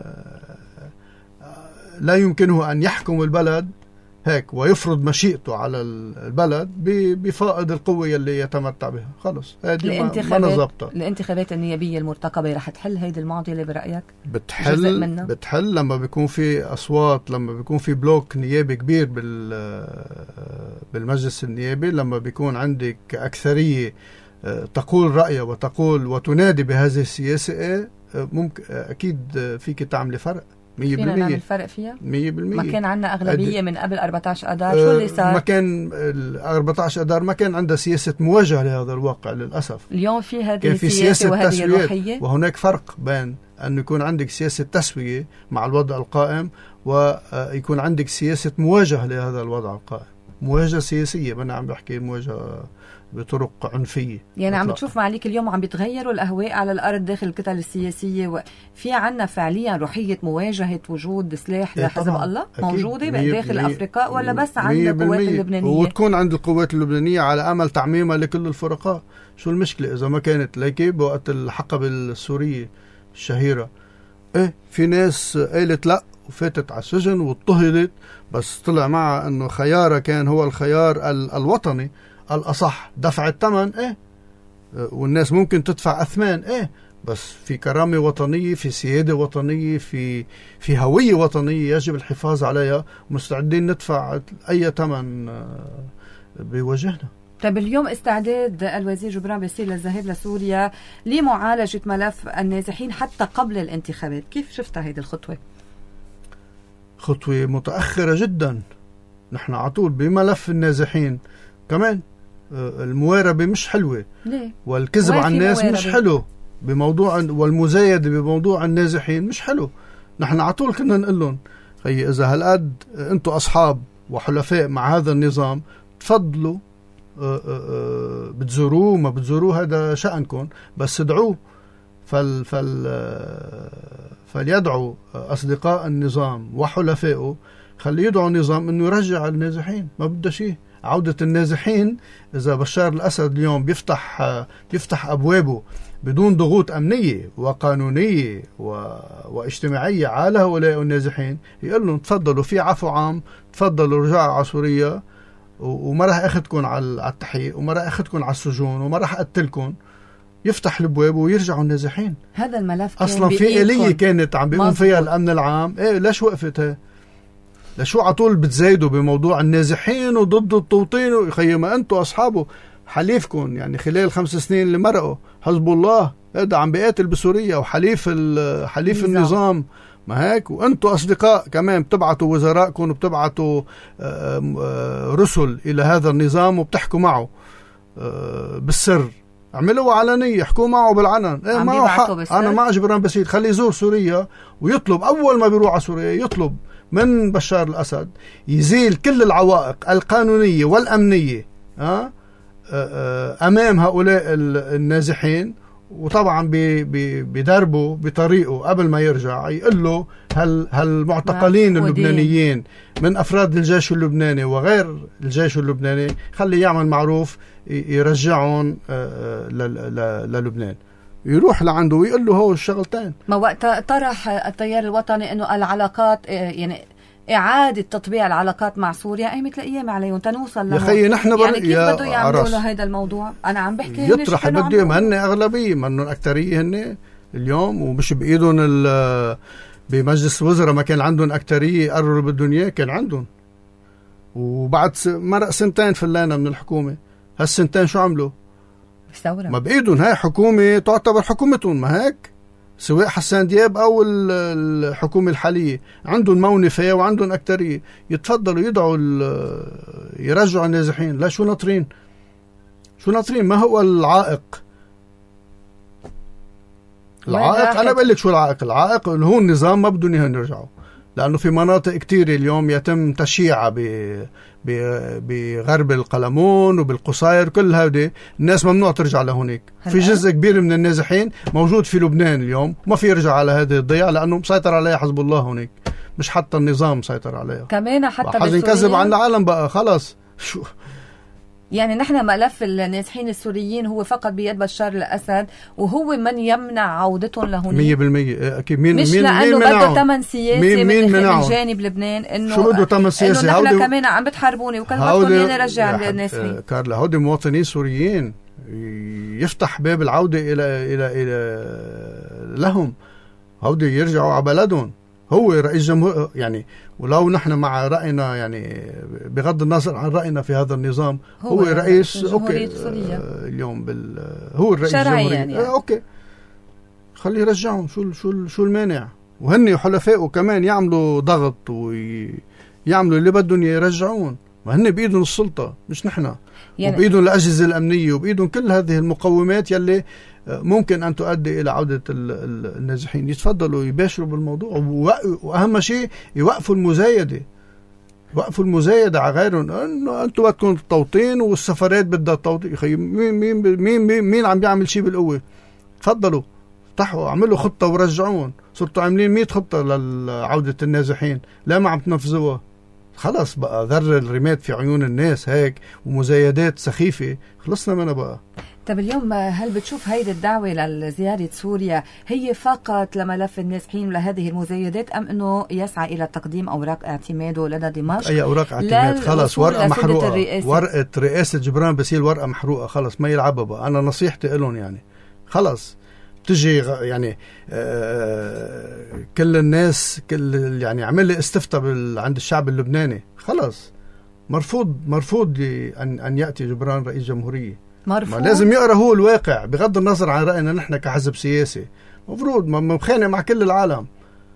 لا يمكنه أن يحكم البلد هيك ويفرض مشيئته على البلد بفائض القوة اللي يتمتع بها. خلص الانتخابات الانتخابات النيابية المرتقبة رح تحل هيدي المعضلة برأيك؟ بتحل بتحل لما بيكون في أصوات، لما بيكون في بلوك نيابي كبير بال بالمجلس النيابي، لما بيكون عندك أكثرية تقول رأيها وتقول وتنادي بهذه السياسة، ممكن أكيد فيك تعمل فرق. مية بالمية فينا نعمل فرق فيها. مية بالمية. ما كان عندنا أغلبية من قبل أربعة عشر أدار. شو اللي صار؟ ما كان أربعة عشر أدار ما كان عندها سياسة مواجهة لهذا الواقع للأسف. اليوم في هذه السياسة وهذه الروحية، وهناك فرق بين أن يكون عندك سياسة تسوية مع الوضع القائم ويكون عندك سياسة مواجهة لهذا الوضع القائم. مواجهة سياسية، أنا عم بحكي مواجهة بطرق عنفية. يعني عم بتشوف معليك اليوم عم بيتغيروا الأهواء على الأرض داخل الكتل السياسية، وفي عنا فعليا روحية مواجهة وجود سلاح لحزب الله موجودة داخل أفريقيا، ولا بس عند القوات اللبنانية؟ وتكون عند القوات اللبنانية على أمل تعميمها لكل الفرقاء. شو المشكلة إذا ما كانت ليكي بوقت الحقبة السورية الشهيرة؟ إيه في ناس قالت لا وفاتت على السجن واضطهدت، بس طلع معها أنه خيارها كان هو الخيار الوطني الأصح. دفع الثمن إيه، والناس ممكن تدفع أثمان إيه، بس في كرامة وطنية، في سيادة وطنية، في في هوية وطنية يجب الحفاظ عليها، ومستعدين ندفع أي ثمن بوجهنا. طيب اليوم استعداد الوزير جبران باسيل للذهاب لسوريا لمعالجة ملف النازحين حتى قبل الانتخابات، كيف شفتها هذه الخطوة؟ خطوة متأخرة جدا. نحن عطول بملف النازحين كمان المواربة مش حلوة. ليه؟ والكذب على الناس مش حلو بموضوع، والمزايدة بموضوع النازحين مش حلو. نحن عطول كنا نقول لهم خي إذا هالقد أنتم أصحاب وحلفاء مع هذا النظام تفضلوا بتزوروه ما بتزوروه هذا شأنكم، بس ادعوه. فل فل فليدعوا أصدقاء النظام وحلفائه، خلي يدعوا النظام أنه يرجع النازحين. ما بده شيء عودة النازحين. إذا بشار الأسد اليوم بيفتح بيفتح أبوابه بدون ضغوط أمنية وقانونية و... واجتماعية على هؤلاء النازحين، يقول لهم تفضلوا في عفو عام، تفضلوا رجعوا على سوريا، و... وما راح أخذكم على التحقيق، وما راح أخذكم على السجون، وما راح أقتلكم. يفتح البواب ويرجعوا النازحين. هذا الملف أصلا في آلية كانت عم بيقوم فيها الأمن العام. إيه ليش وقفتها؟ لشو عطول بتزايدوا بموضوع النازحين وضد التوطين؟ يخي ما أنتوا أصحابه حليفكم، يعني خلال خمس سنين اللي مرقوا حزب الله هذا عم بيقاتل بسوريا وحليف حليف النظام. النظام ما هيك؟ وأنتوا أصدقاء كمان بتبعتوا وزرائكم وبتبعتوا رسل إلى هذا النظام وبتحكوا معه بالسر. اعملوا علنية، احكوا معه بالعلن. ايه معه حق. أنا مع جبران باسيل خليه يزور سوريا ويطلب أول ما بيروح على سوريا يطلب من بشار الأسد يزيل كل العوائق القانونية والأمنية أمام هؤلاء النازحين، وطبعا بدربه بطريقه قبل ما يرجع يقول له هل هالمعتقلين اللبنانيين من أفراد الجيش اللبناني وغير الجيش اللبناني خلي يعمل معروف يرجعون للبنان. يروح لعنده ويقول له هو الشغلتين. ما وقت طرح التيار الوطني انه العلاقات يعني اعاده تطبيع العلاقات مع سوريا اي مثل ايام عليهم تنوصل له. يا خيي نحن يعني كيف بده يعملوا له هذا الموضوع؟ انا عم بحكي يطرح بدهم هن اغلبيه منهم اكثريه هن اليوم، ومش بايدهم بمجلس الوزراء ما كان عندهم اكثريه يقرروا اللي بدهم اياه، كان عندهم. وبعد مرق سنتين فلانه من الحكومه، هالسنتين شو عملوا؟ ثورة. ما بإيدهم، هاي حكومة تعتبر حكومتهم، ما هيك؟ سواء حسان دياب أو الحكومة الحالية عندهم مونفة وعندهم أكترية، يتفضلوا يدعوا يرجعوا النازحين. لا شو ناطرين؟ شو ناطرين؟ ما هو العائق؟ العائق أنا بقول لك شو العائق. العائق اللي هو النظام ما بدهم إياهم يرجعوا، لأنه في مناطق كتير اليوم يتم تشييعها بغرب القلمون وبالقصير، كل هذه الناس ممنوع ترجع لهونيك. في جزء كبير من النازحين موجود في لبنان اليوم ما في يرجع على هذه الضيعة لأنه مسيطر عليها حزب الله هونيك، مش حتى النظام مسيطر عليها كمان. حتى حزن كذب عن العالم بقى خلاص. شو يعني نحن ملف النازحين السوريين هو فقط بيد بشار الأسد، وهو من يمنع عودتهم لهون مية بالمية. أكيد. مين مش مين لأنه مين بده ثمن سياسي مين مين من, من جانب لبنان، إنه شو بده ثمن سياسي؟ إنه نحن كمان عم بتحاربوني وكلمتكم ياني رجع النازحين. كارلا هودي مواطنين سوريين يفتح باب العودة إلى إلى إلى لهم، هودي يرجعوا على بلدهم. هو رئيس جمهور يعني، ولو نحن مع رأينا يعني بغض النظر عن رأينا في هذا النظام، هو, هو رئيس أوكي آه اليوم بال هو الرئيس الجمهوري يعني. آه أوكي خليه يرجعهم، شو شو شو المانع؟ وهن حلفائه كمان يعملوا ضغط ويعملوا اللي بدهم يرجعون، ما هن بإيدهم السلطة مش نحن يعني، وبإيدهم الأجهزة الأمنية، وبإيدهم كل هذه المقومات يلي ممكن أن تؤدي إلى عودة النازحين. يتفضلوا يباشروا بالموضوع، وأهم شيء يوقفوا المزايدة، يوقفوا المزايدة على غيرهم، إنه أنتوا بدكم توطين والسفرات بدها توطين. مين مين مين مين, مين عم بيعمل شيء بالقوة؟ تفضلوا افتحوا اعملوا خطة ورجعون. صرتوا عاملين مية خطة لعودة النازحين، لا ما عم تنفذوها. خلص بقى ذر الرماد في عيون الناس هيك ومزايدات سخيفة، خلصنا منها بقى. طب اليوم هل بتشوف هيدي الدعوة لزيارة سوريا هي فقط لملف النازحين ولهذه المزايدات، أم أنه يسعى إلى تقديم أوراق اعتماده لدى دمشق؟ أي أوراق اعتماد؟ خلص ورقة محروقة، ورقة رئاسة جبران باسيل ورقة محروقة، خلص ما يلعبها بقى. أنا نصيحتي لهم يعني خلص تجي يعني آه كل الناس كل يعني عمل لي استفتاء عند الشعب اللبناني، خلص مرفوض مرفوض أن أن يأتي جبران رئيس جمهورية. مرفوض. ما لازم يقرأ هو الواقع بغض النظر عن رأينا نحن كحزب سياسي. مفروض ما مخانق مع كل العالم،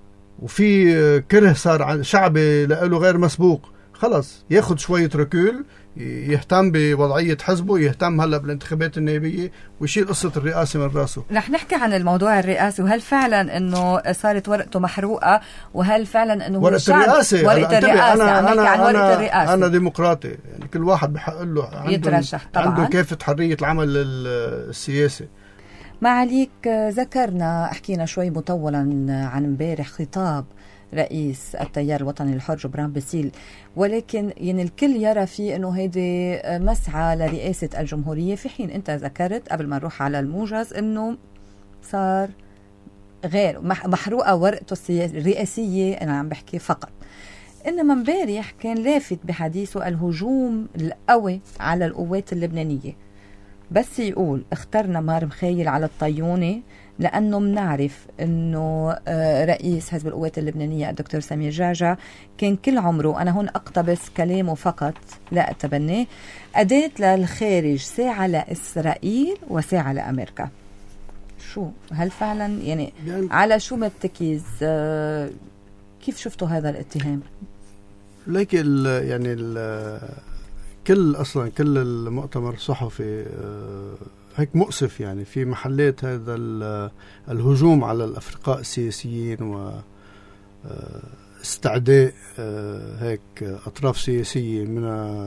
وفي كره صار شعبي لقاله غير مسبوق، خلص ياخد شوية ركول، يهتم بوضعية حزبه، يهتم هلا بالانتخابات النيابية، ويشيل قصة الرئاسة من راسه. رح نحكي عن الموضوع الرئاسي، وهل فعلا انه صارت ورقته محروقة، وهل فعلا انه ورقة الرئاسة ورقة الرئاسة أنا أنا أنا عن ورقة الرئاسة. أنا ديمقراطي يعني، كل واحد بحق له يترشح طبعا، عنده كافة حرية العمل السياسي. معاليك ذكرنا حكينا شوي مطولا عن امبارح خطاب رئيس التيار الوطني الحر جبران باسيل، ولكن يعني الكل يرى فيه انه هيدي مسعى لرئاسة الجمهورية، في حين انت ذكرت قبل ما نروح على الموجز انه صار غير محروقة ورقته الرئاسية. انا عم بحكي فقط، انما امبارح كان لافت بحديثه الهجوم القوي على القوات اللبنانية، بس يقول اخترنا مار مخيل على الطيونة لأنه منعرف أنه رئيس حزب القوات اللبنانية الدكتور سمير جعجع كان كل عمره، أنا هون أقتبس كلامه فقط لا أتبناه، أداة للخارج، ساعة لإسرائيل وساعة لأمريكا. شو هل فعلا يعني, يعني على شو متكيز؟ كيف شفتوا هذا الاتهام؟ ليك يعني ال كل أصلا كل المؤتمر الصحفي هيك مؤسف يعني، في محلات هذا الهجوم على الأفرقاء السياسيين واستعداء هيك أطراف سياسية من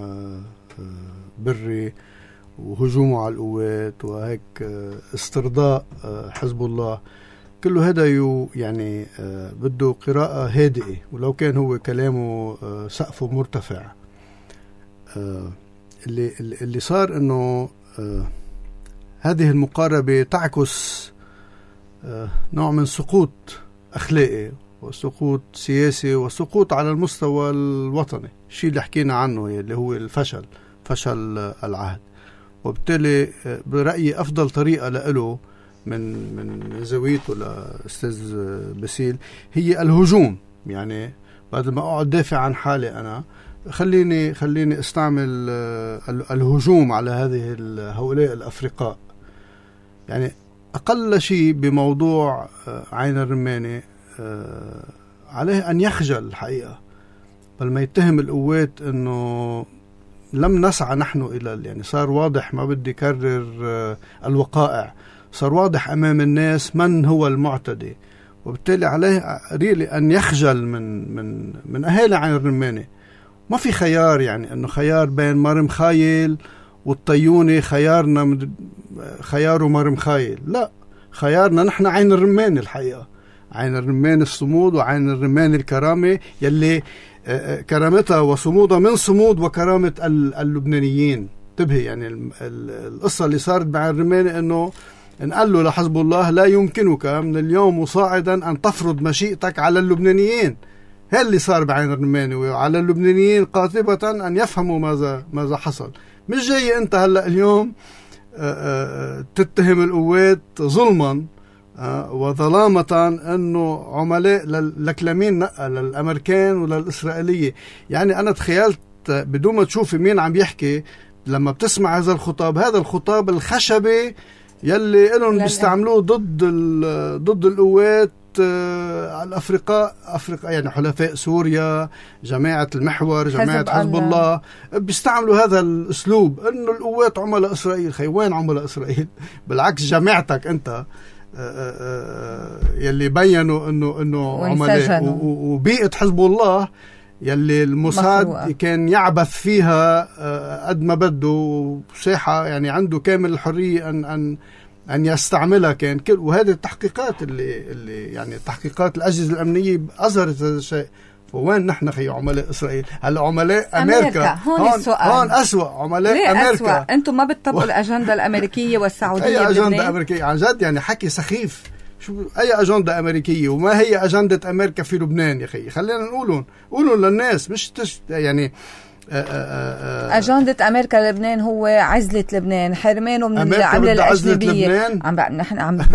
بري، وهجومه على القوات، وهيك استرضاء حزب الله. كله هذا يعني بده قراءة هادئة، ولو كان هو كلامه سقفه مرتفع. اللي اللي صار انه هذه المقاربة تعكس نوع من سقوط أخلاقي وسقوط سياسي وسقوط على المستوى الوطني، الشيء اللي حكينا عنه اللي هو الفشل، فشل العهد. وبالتالي برأيي أفضل طريقة له من من زاويته لأستاذ باسيل هي الهجوم. يعني بعد ما أقعد دافع عن حالي أنا، خليني خليني استعمل الهجوم على هذه هؤلاء الأفرقاء. يعني أقل شيء بموضوع عين الرماني عليه أن يخجل الحقيقة، بل ما يتهم القوات أنه لم نسعى نحن إلى، يعني صار واضح، ما بدي كرر الوقائع، صار واضح أمام الناس من هو المعتدي. وبالتالي عليه ريلي أن يخجل من من من أهالي عين الرماني. ما في خيار، يعني أنه خيار بين مرم خايل والطيوني، خيارنا خياره مرم خايل، لا، خيارنا نحن عين الرمان. الحقيقة عين الرمان الصمود وعين الرمان الكرامة، يلي كرامتها وصمودها من صمود وكرامة اللبنانيين. انتبه يعني القصة اللي صارت مع الروماني أنه قال له لحزب الله لا يمكنك من اليوم وصاعدا أن تفرض مشيئتك على اللبنانيين. هل اللي صار بعين الروماني، وعلى اللبنانيين قاطبة أن يفهموا ماذا ماذا حصل. مش جاي أنت هلأ اليوم تتهم القوات ظلما وظلامة أنه عملاء لك لمين نقى، للأمريكان وللإسرائيلية. يعني أنا تخيلت بدون ما تشوفي مين عم يحكي لما بتسمع هذا الخطاب، هذا الخطاب الخشبي يلي لهم بيستعملوه ضد ضد القوات الأفريقاء أفريقيا، يعني حلفاء سوريا، جماعة المحور، جماعة حزب الله، بيستعملوا هذا الأسلوب إنه القوات عملاء إسرائيل. خي وين عملاء إسرائيل؟ بالعكس جماعتك أنت يلي بينوا إنه إنه عملاء، وبيئة حزب الله يلي الموساد مخروقة. كان يعبث فيها قد ما بده، ساحة يعني عنده كامل الحرية أن أن أن يستعملها. كان كل وهذه التحقيقات اللي اللي يعني تحقيقات الأجهزة الأمنية أظهرت هذا الشيء. فوين نحن خي عملاء إسرائيل؟ هلا عملاء أمريكا, أمريكا. هون, هون السؤال، هون أسوأ عملاء ليه أمريكا. أسوأ؟ أنتم ما بتطبقوا و... الأجندة الأمريكية والسعودية؟ أي أجندة أمريكية عن جد؟ يعني حكي سخيف. شو أي أجندة أمريكية؟ وما هي أجندة أمريكا في لبنان يا أخي؟ خلينا نقولون قولوا للناس، مش تش يعني آآ آآ أجندة أمريكا لبنان هو عزلة لبنان، حرمانه من العملة الأجنبية. عم بقى نحن عم ب...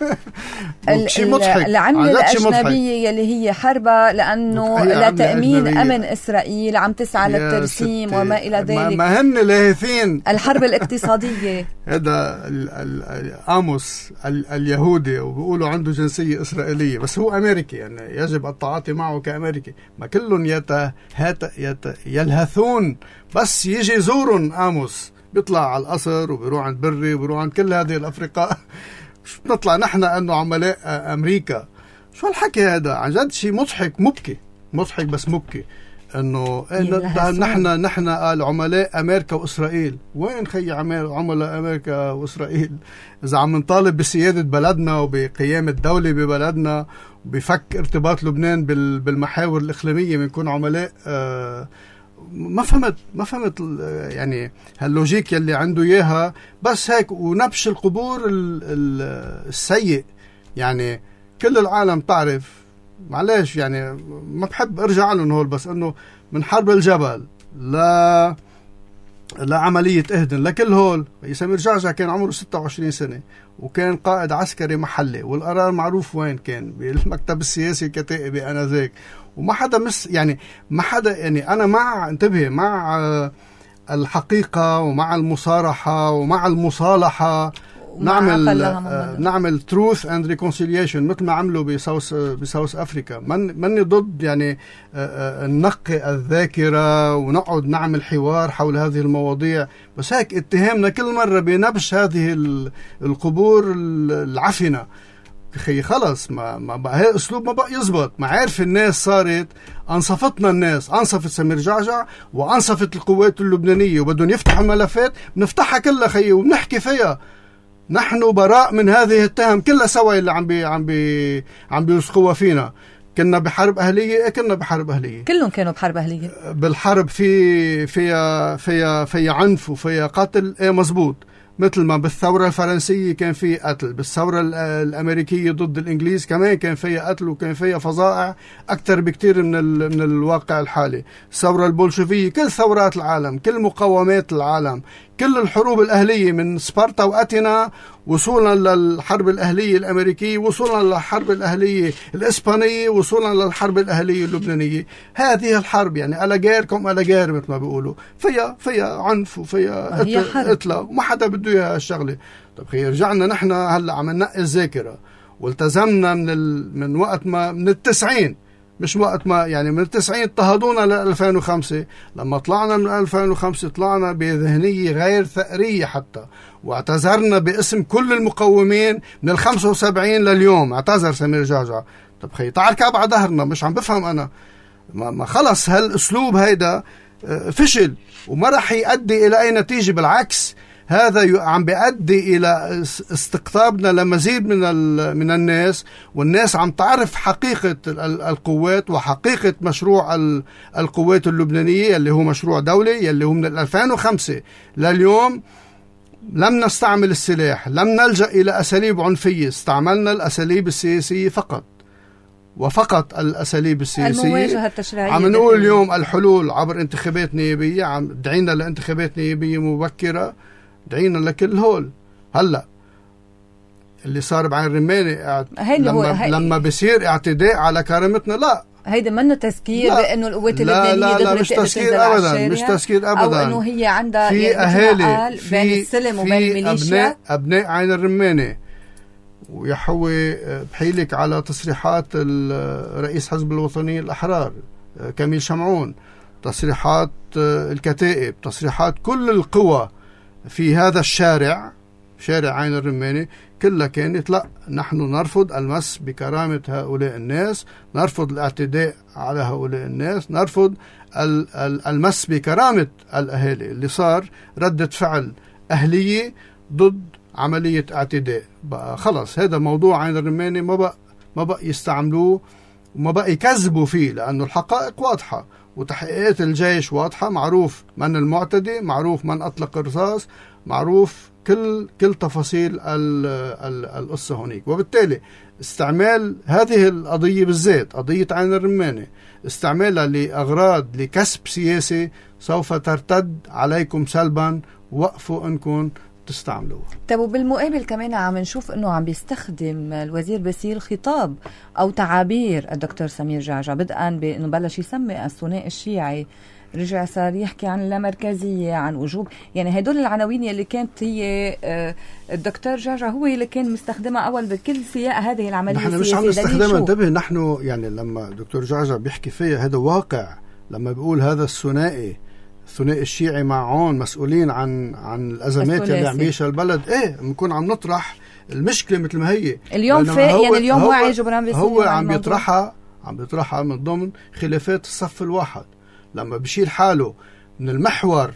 العملة الأجنبية اللي هي حربة لأنه لتأمين أمن إسرائيل، عم تسعى للترسيم وما إلى ذلك. ما, ما هن لاهثين الحرب الاقتصادية. هذا آموس اليهودي وبيقولوا عنده جنسية إسرائيلية بس هو أمريكي، يعني يجب التعاطي معه كأمريكي. ما كلهم يت... هت... يت... يلهثون بس يجي يزورن آموس، بيطلع على القصر وبيروح عند بري وبيروح عند كل هذه الأفرقاء. شو بنطلع نحن أنه عملاء أمريكا؟ شو الحكي هذا؟ عن جد شيء مضحك مبكي، مضحك بس مبكي. انه نحن نحن قال عملاء امريكا واسرائيل. وين خي عملاء امريكا واسرائيل؟ اذا عم نطالب بسياده بلدنا وبقيام الدوله ببلدنا وبفك ارتباط لبنان بالمحاور الاقليميه بنكون عملاء. آه ما فهمت ما فهمت يعني هاللوجيك يلي عنده اياها بس هيك. ونبش القبور السيء، يعني كل العالم تعرف. معلش يعني ما بحب ارجع لهم هول، بس انه من حرب الجبل لا لعملية اهدن لكل هول. سمير جعجع كان عمره ستة وعشرين سنة وكان قائد عسكري محلي، والقرار معروف وين كان، بالمكتب السياسي الكتائبي انذاك. وما حدا مس يعني ما حدا يعني انا مع انتبه مع الحقيقة ومع المصارحة ومع المصالحة. نعمل آه نعمل truth and reconciliation مثل ما عملوا بساوث بساوث افريكا. من مني ضد يعني آه ننقي الذاكره ونقعد نعمل حوار حول هذه المواضيع، بس هيك اتهامنا كل مره بنبش هذه القبور العفنه. خي خلص ما ما هي اسلوب ما بقى يزبط. ما عارف الناس صارت انصفتنا، الناس انصفت سمير جعجع وانصفت القوات اللبنانيه وبدهم يفتحوا الملفات بنفتحها كلها خي وبنحكي فيها. نحن براء من هذه التهم كلها سوا اللي عم بي عم بي عم بيوثقوها فينا. كنا بحرب أهلية، إيه كنا بحرب أهلية، كلهم كانوا بحرب أهلية. بالحرب في فيها فيها فيها عنف وفيها قتل، إيه مزبوط. مثل ما بالثورة الفرنسية كان في قتل، بالثورة الأمريكية ضد الإنجليز كمان كان فيها قتل وكان فيها فظائع أكثر بكتير من من الواقع الحالي. الثورة البولشفية، كل ثورات العالم، كل مقاومات العالم، كل الحروب الأهلية من سبارتا وأتينا وصولا للحرب الأهلية الأمريكية، وصولا للحرب الأهلية الإسبانية، وصولا للحرب الأهلية اللبنانية. هذه الحرب يعني على جيركم على جير مثل ما بيقولوا، فيها فيها عنف وفيها قتلة وما حدا بده اياها الشغلة. طب خير رجعنا نحن هلا عم ننقي الذاكرة والتزمنا من ال... من وقت ما من التسعين، مش وقت ما يعني من التسعين اضطهدونا ل ألفين وخمسة. لما طلعنا من ألفين وخمسة طلعنا بذهنية غير ثأرية حتى، واعتذرنا باسم كل المقومين من الخمسة وسبعين لليوم. اعتذر سمير جعجع. طب خي تعال كعب على ظهرنا، مش عم بفهم انا. ما, ما خلص هالاسلوب هيدا فشل وما رح يؤدي الى اي نتيجة. بالعكس هذا عم بيؤدي إلى استقطابنا لمزيد من من الناس، والناس عم تعرف حقيقة القوات وحقيقة مشروع القوات اللبنانية اللي هو مشروع دولي، اللي هو من ألفين وخمسة لليوم لم نستعمل السلاح، لم نلجأ إلى أساليب عنفية، استعملنا الأساليب السياسية فقط وفقط الأساليب السياسية. المواجهة التشريعية عم نقول اليوم الحلول عبر انتخابات نيابية، عم دعينا لانتخابات نيابية مبكرة، دعينا لكل هول. هلأ اللي صار بعين الرماني لما, لما بيصير اعتداء على كرامتنا، لا هيدا منه تذكير بأنه القوات اللبنانية لا لا لا مش تذكير أبدا، مش تذكير أبدا، أو أنه هي عندها في أهالي بين السلم وبين الميليشيا، أبناء, أبناء عين الرماني. ويحوي بحيلك على تصريحات رئيس حزب الوطني الأحرار كميل شمعون، تصريحات الكتائب، تصريحات كل القوى في هذا الشارع، شارع عين الرماني، كلها كانت لا، نحن نرفض المس بكرامة هؤلاء الناس، نرفض الاعتداء على هؤلاء الناس، نرفض المس بكرامة الأهالي. اللي صار ردة فعل أهلية ضد عملية اعتداء. بقى خلص هذا موضوع عين الرماني ما بقى ما بقى يستعملوه وما بقى يكذبوا فيه، لأنه الحقائق واضحة وتحقيقات الجيش واضحة، معروف من المعتدي، معروف من أطلق الرصاص، معروف كل كل تفاصيل القصة هناك. وبالتالي استعمال هذه القضية بالذات، قضية عين الرماني، استعمالها لأغراض لكسب سياسي سوف ترتد عليكم سلبا، وقفوا انكم تستعملوه. طب وبالمقابل كمان عم نشوف انه عم بيستخدم الوزير باسيل خطاب او تعابير الدكتور سمير جعجع، بدءا بانه بلش يسمي الثنائي الشيعي، رجع صار يحكي عن اللامركزية، عن وجوب، يعني هدول العناوين اللي كانت هي الدكتور جعجع هو اللي كان مستخدمها أول بكل سياق هذه العملية السياسية. نحن مش عم نستخدمها، انتبه، نحن يعني لما دكتور جعجع بيحكي فيها هذا واقع، لما بيقول هذا الثنائي الثنائي الشيعي معون مسؤولين عن عن الأزمات اللي عم يعيشها البلد، ايه بنكون عم نطرح المشكلة مثل ما هي اليوم في يعني اليوم واعي جبران باسيل، هو عم يطرحها عم يطرحها من ضمن خلافات الصف الواحد، لما بشيل حاله من المحور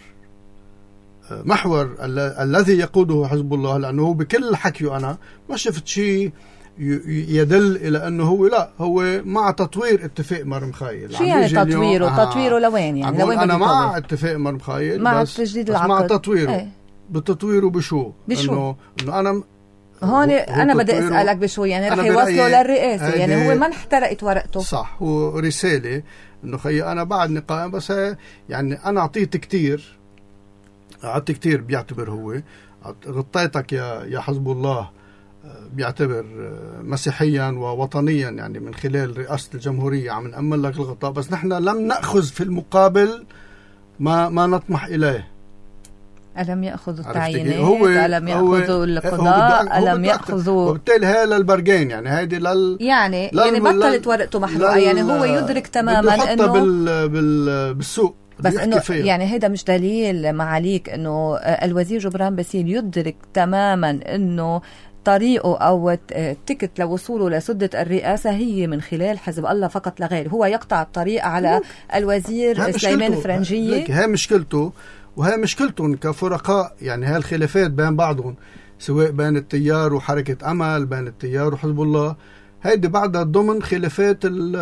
محور الذي يقوده حزب الله، لأنه بكل حكيه أنا ما شفت شيء يدل إلى أنه هو لا هو مع تطوير اتفاق مرمخايل. شو يعني تطويره؟ آه. تطويره لوين يعني؟ لوين أنا مع اتفاق مرمخايل، مع تجديد العقد، مع تطويره. ايه. بتطويره بشو؟ بشو؟ إنه إنه أنا هون أنا بدي أسألك بشو يعني رح يوصلوا للرئاسة، يعني هو ما انحترقت ورقته، صح، هو رسالة إنه خي أنا بعدني قائم، بس يعني أنا أعطيت كتير أعطيت كتير بيعتبر هو غطيتك يا يا حزب الله، بيعتبر مسيحيا ووطنيا يعني من خلال رئاسة الجمهورية عم نأمن لك الغطاء، بس نحن لم نأخذ في المقابل ما ما نطمح إليه. ألم يأخذوا التعيينات، ألم يأخذوا القضاء، ألم يأخذوا، وبالتالي هي للبرجين، يعني هيدي لل يعني لل... يعني بطلت ورقته محروقة، يعني هو يدرك تماما إنه بال... بال... بالسوق، بس إنه يعني هذا مش دليل معاليك إنه الوزير جبران باسيل يدرك تماما إنه طريقه أو التكت لوصوله لسدة الرئاسة هي من خلال حزب الله فقط لا غير، هو يقطع الطريق على الوزير سليمان فرنجية. هي مشكلته، وهي مشكلتهم كفرقاء، يعني هاي الخلافات بين بعضهم، سواء بين التيار وحركة أمل، بين التيار وحزب الله، هيدي بعدها ضمن خلافات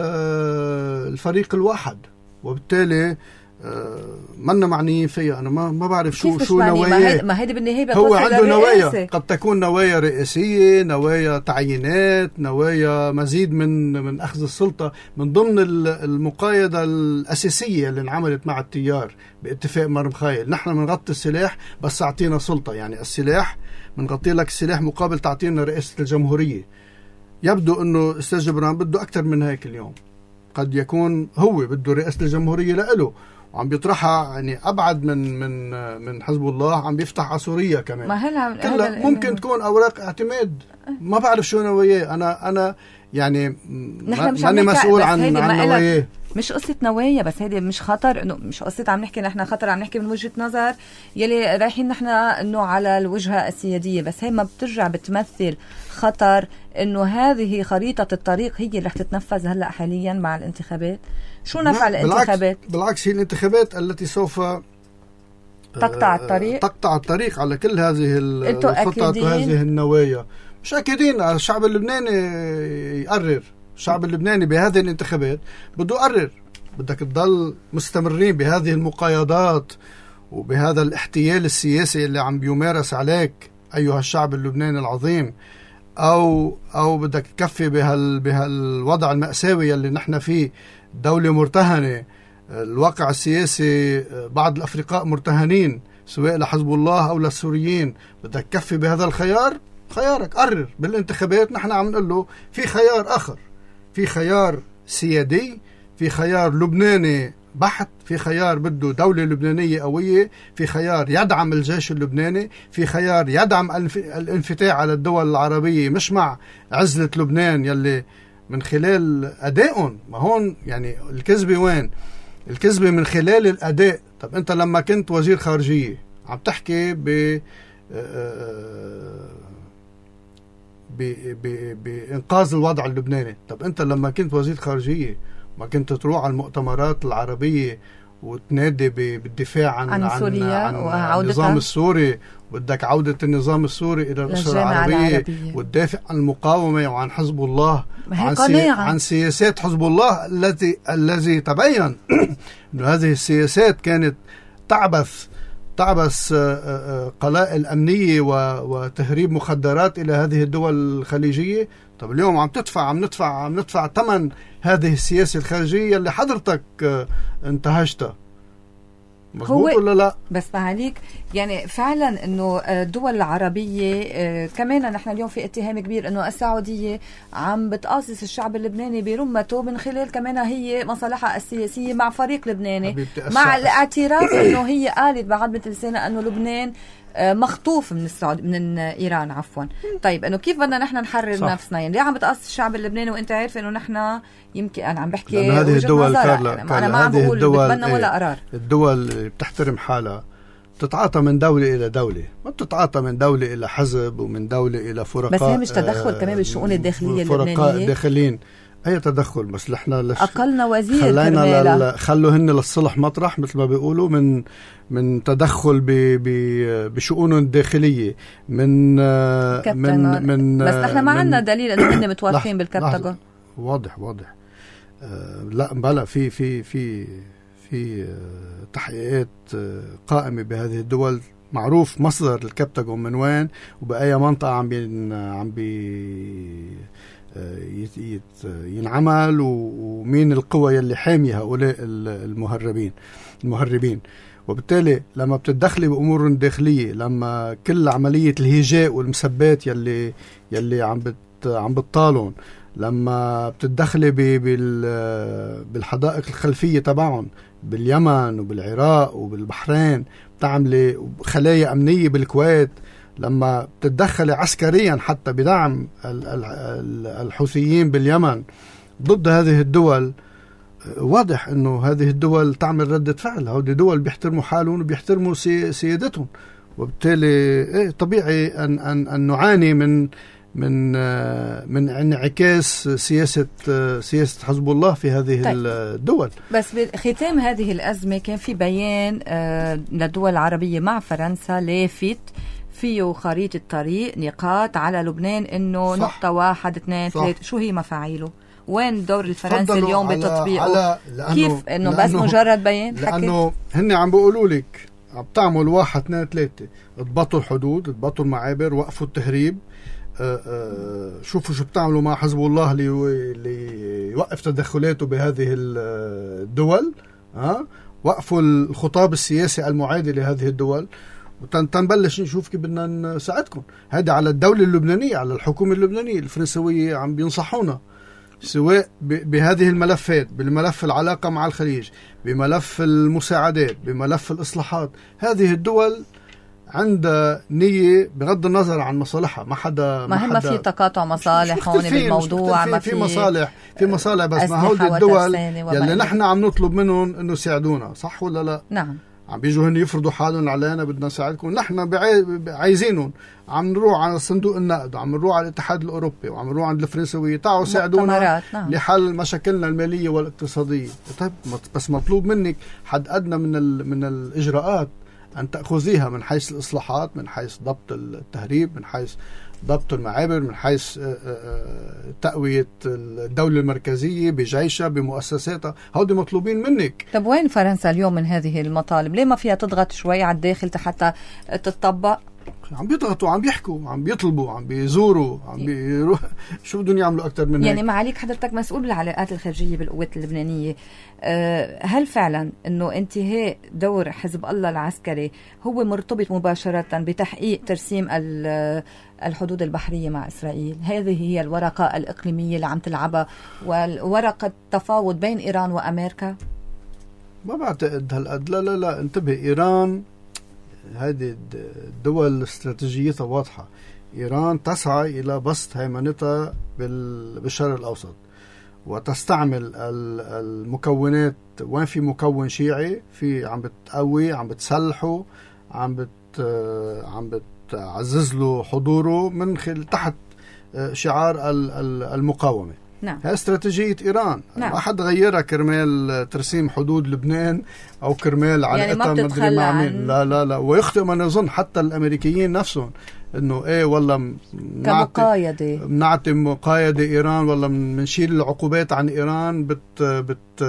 الفريق الواحد، وبالتالي منا معنيين فيها. أنا ما ما بعرف شو شو نوايا، ما هيدي بالنهاية هو عنده نوايا، قد تكون نوايا رئاسية، نوايا تعيينات، نوايا مزيد من من أخذ السلطة من ضمن المقايضة الأساسية اللي انعملت مع التيار باتفاق مرمخايل. نحن بنغطي السلاح بس أعطينا سلطة، يعني السلاح بنغطي لك السلاح مقابل تعطينا رئاسة الجمهورية. يبدو أنه أستاذ جبران بده أكثر من هيك اليوم، قد يكون هو بده رئاسة الجمهورية لإله وعم بيطرحها يعني أبعد من من من حزب الله، عم بيفتح على سوريا كمان. ما هلا كلها ممكن تكون أوراق اعتماد، ما بعرف شو نواياه. أنا أنا يعني ماني مسؤول عن عن نواياه، مش قصة نوايا، بس هيدي مش خطر، انه مش قصة عم نحكي نحن خطر، عم نحكي من وجهة نظر يلي رايحين نحن انه على الوجهة السيادية، بس هي ما بترجع بتمثل خطر انه هذه خريطة الطريق هي اللي رح تتنفذ هلا حاليا مع الانتخابات. شو نفع الانتخابات؟ بالعكس, بالعكس هي الانتخابات التي سوف تقطع الطريق تقطع الطريق على كل هذه الخطط وهذه النوايا. مش أكيدين. الشعب اللبناني يقرر. الشعب اللبناني بهذه الانتخابات بده يقرر بدك تضل مستمرين بهذه المقايضات وبهذا الاحتيال السياسي اللي عم بيمارس عليك أيها الشعب اللبناني العظيم، أو أو بدك تكفي بهال بهالوضع المأساوي اللي نحن فيه، دولة مرتهنة، الواقع السياسي بعض الأفرقاء مرتهنين سواء لحزب الله أو للسوريين. بدك تكفي بهذا الخيار، خيارك قرر بالانتخابات. نحن عم نقول له في خيار آخر، في خيار سيادي، في خيار لبناني بحت، في خيار بده دولة لبنانية قوية، في خيار يدعم الجيش اللبناني، في خيار يدعم الانفتاح على الدول العربية مش مع عزلة لبنان يلي من خلال أدائهم. ما هون يعني الكذبة وين؟ الكذبة من خلال الأداء. طب أنت لما كنت وزير خارجية عم تحكي ب بإنقاذ الوضع اللبناني. طب أنت لما كنت وزير خارجية ما كنت تروح على المؤتمرات العربية وتنادي بالدفاع عن, عن سوريا عن, عن النظام السوري، بدك عودة النظام السوري إلى الأسرة العربية، العربية وتدافع عن المقاومة وعن حزب الله، عن, سي... عن سياسات حزب الله التي الذي تبين أن هذه السياسات كانت تعبث تعبث قلائل أمنية وتهريب مخدرات إلى هذه الدول الخليجية. طب اليوم عم تدفع عم ندفع عم ندفع ثمن هذه السياسة الخارجية اللي حضرتك انتهجتها. مظبوط ولا لا؟ بس معاليك يعني فعلا انه الدول العربيه كمان نحن اليوم في اتهام كبير انه السعوديه عم بتقاصص الشعب اللبناني برمته من خلال كمان هي مصالحها السياسيه مع فريق لبناني، مع الاعتراف انه هي قالت بعض لسانها انه لبنان مخطوف من السعودية من ايران عفوا. طيب انه كيف بدنا نحن نحرر صح. نفسنا؟ يعني ليه عم بتقص الشعب اللبناني وانت عارف انه نحن يمكن انا عم بحكي هذه الدول كارلا كارلا انا ما عم بقول بتبنى ولا قرار. الدول اللي بتحترم حالها تتعاطى من دولة إلى دولة، ما بتتعاطى من دولة إلى حزب ومن دولة إلى فرقاء. بس هي مش تدخل آه كمان بالشؤون الداخلية اللبنانية؟ فرقاء داخلين أي تدخل. بس نحن لش... أقلنا وزير خلينا لل... خلوا هن للصلح مطرح مثل ما بيقولوا من من تدخل ب... ب... بشؤون الداخلية من من من بس نحن ما عندنا دليل إنه هن متوافقين بالكبتاغون. واضح واضح آه لا بلا في في في في تحقيقات قائمة بهذه الدول، معروف مصدر الكبتاغون من وين وبأي منطقة عم بي عم بي ينعمل ومين القوى يلي حامية هؤلاء المهربين المهربين. وبالتالي لما بتتدخلي بأمور داخلية، لما كل عملية الهجاء والمسبات يلي يلي عم بت عم بتطالون، لما بتتدخلي بالحدائق الخلفية تبعهم باليمن وبالعراق وبالبحرين، بتعملي خلايا أمنية بالكويت، لما بتتدخلي عسكريا حتى بدعم الحوثيين باليمن ضد هذه الدول، واضح انه هذه الدول تعمل ردة فعل. هذه دول بيحترموا حالهم وبيحترموا سيادتهم، وبالتالي ايه طبيعي ان ان ان نعاني من من من انعكاس سياسة سياسة حزب الله في هذه طيب. الدول. بس بختام هذه الأزمة كان في بيان للدول العربية مع فرنسا لافت فيه خريطة طريق نقاط على لبنان انه صح. نقطة واحد اثنين ثلاثة، شو هي مفاعيله؟ وين دور الفرنسي اليوم بتطبيقه؟ كيف انه بس مجرد بيان؟ لانه هن عم بيقولوا لك عم تعمل واحد اثنين ثلاثة، اضبطوا الحدود، اضبطوا المعابر، وقفوا التهريب، أه أه شوفوا شو بتعملوا مع حزب الله اللي اللي يوقف تدخلاته بهذه الدول، ها أه؟ وقفوا الخطاب السياسي المعادي لهذه الدول، وتنبلش نشوف كيف بدنا نساعدكم. هذا على الدولة اللبنانية، على الحكومة اللبنانية. الفرنسوية عم بينصحونا سواء بهذه الملفات، بالملف العلاقة مع الخليج، بملف المساعدات، بملف الإصلاحات. هذه الدول عندها نية بغض النظر عن مصالحها. ما حدا ما هم في تقاطع مصالح هون بالموضوع، ما في مصالح في مصالح بس ما هودي الدول يلي نحن عم نطلب منهم انه يساعدونا، صح ولا لا؟ نعم. عم بيجوا هن يفرضوا حالهم علينا، بدنا نساعدكم، نحن عايزينهم. عم نروح على صندوق النقد، وعم نروح على الاتحاد الأوروبي، وعم نروح عند الفرنسوية، تعالوا ساعدونا نعم. لحل مشاكلنا المالية والاقتصادية. طيب بس مطلوب منك حد أدنى من من الإجراءات. أن تأخذيها من حيث الإصلاحات، من حيث ضبط التهريب، من حيث ضبط المعابر، من حيث تقوية الدولة المركزية بجيشها بمؤسساتها. هودي مطلوبين منك. طب وين فرنسا اليوم من هذه المطالب؟ ليه ما فيها تضغط شوي على الداخل حتى تتطبق؟ عم بيضغطوا، عم بيحكوا، عم بيطلبوا، عم بيزوروا، عم بيروح. شو بدهم يعملوا أكتر من يعني هيك؟ معاليك حضرتك مسؤول بالعلاقات الخارجية بالقوات اللبنانية، هل فعلا أنه انتهاء دور حزب الله العسكري هو مرتبط مباشرة بتحقيق ترسيم الحدود البحرية مع إسرائيل؟ هذه هي الورقة الإقليمية اللي عم تلعبها والورقة تفاوض بين إيران وأمريكا؟ ما بعتقد هالقد. لا لا لا انتبه، إيران هذه الدول استراتيجيتها واضحة. إيران تسعى إلى بسط هيمنتها بالشرق الأوسط، وتستعمل المكونات. وين في مكون شيعي في عم بتقوي، عم بتسلحه، عم بت عم بتعزز له حضوره من خلال تحت شعار المقاومة. نعم. هي استراتيجية إيران. نعم. ما حد غيرها كرمال ترسيم حدود لبنان أو كرمال علاقتها يعني مدري مع عن... مين. لا لا لا. ويخطئ من يظن حتى الأمريكيين نفسهم إنه إيه والله كمقايدة بنعطي مقايدة إيران، والله منشيل العقوبات عن إيران بت بت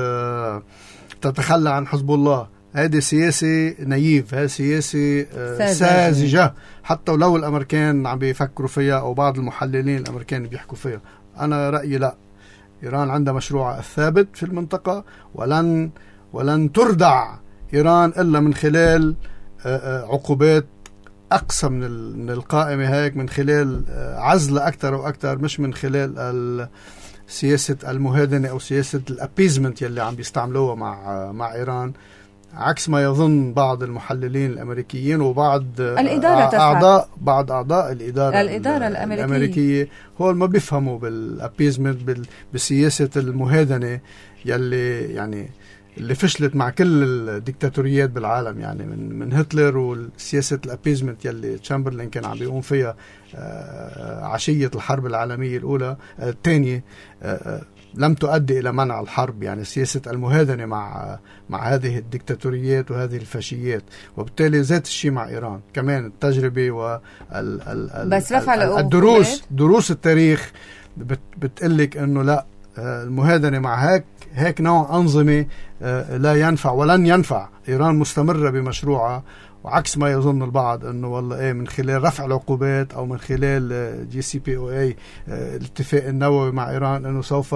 تتخلى عن حزب الله. هذه سياسة نايف، هذه سياسة ساذجة، حتى ولو الأمريكان عم بيفكروا فيها أو بعض المحللين الأمريكان بيحكوا فيها. أنا رأيي لا، إيران عندها مشروع الثابت في المنطقة، ولن ولن تردع إيران إلا من خلال عقوبات أقصى من القائمة هيك، من خلال عزلة أكثر وأكثر، مش من خلال سياسة المهادنة أو سياسة الابيزمنت يلي عم بيستعملوها مع مع إيران، عكس ما يظن بعض المحللين الأمريكيين وبعض أعضاء بعض أعضاء الإدارة, الإدارة الأمريكية. الأمريكية هو ما بيفهموا بالابيزمنت، بسياسة المهادنة يلي يعني اللي فشلت مع كل الديكتاتوريات بالعالم، يعني من من هتلر، والسياسة الابيزمنت يلي تشامبرلين كان عم بيقوم فيها عشية الحرب العالمية الأولى الثانية، لم تؤدي إلى منع الحرب. يعني سياسة المهادنة مع مع هذه الديكتاتوريات وهذه الفاشيات، وبالتالي ذات الشيء مع إيران كمان. التجربة والدروس دروس التاريخ بتقلك إنه لا، المهادنة مع هيك هيك نوع أنظمة لا ينفع ولن ينفع. إيران مستمرة بمشروعها، وعكس ما يظن البعض انه والله ايه من خلال رفع العقوبات او من خلال جي سي بي او اي الاتفاق النووي مع ايران انه سوف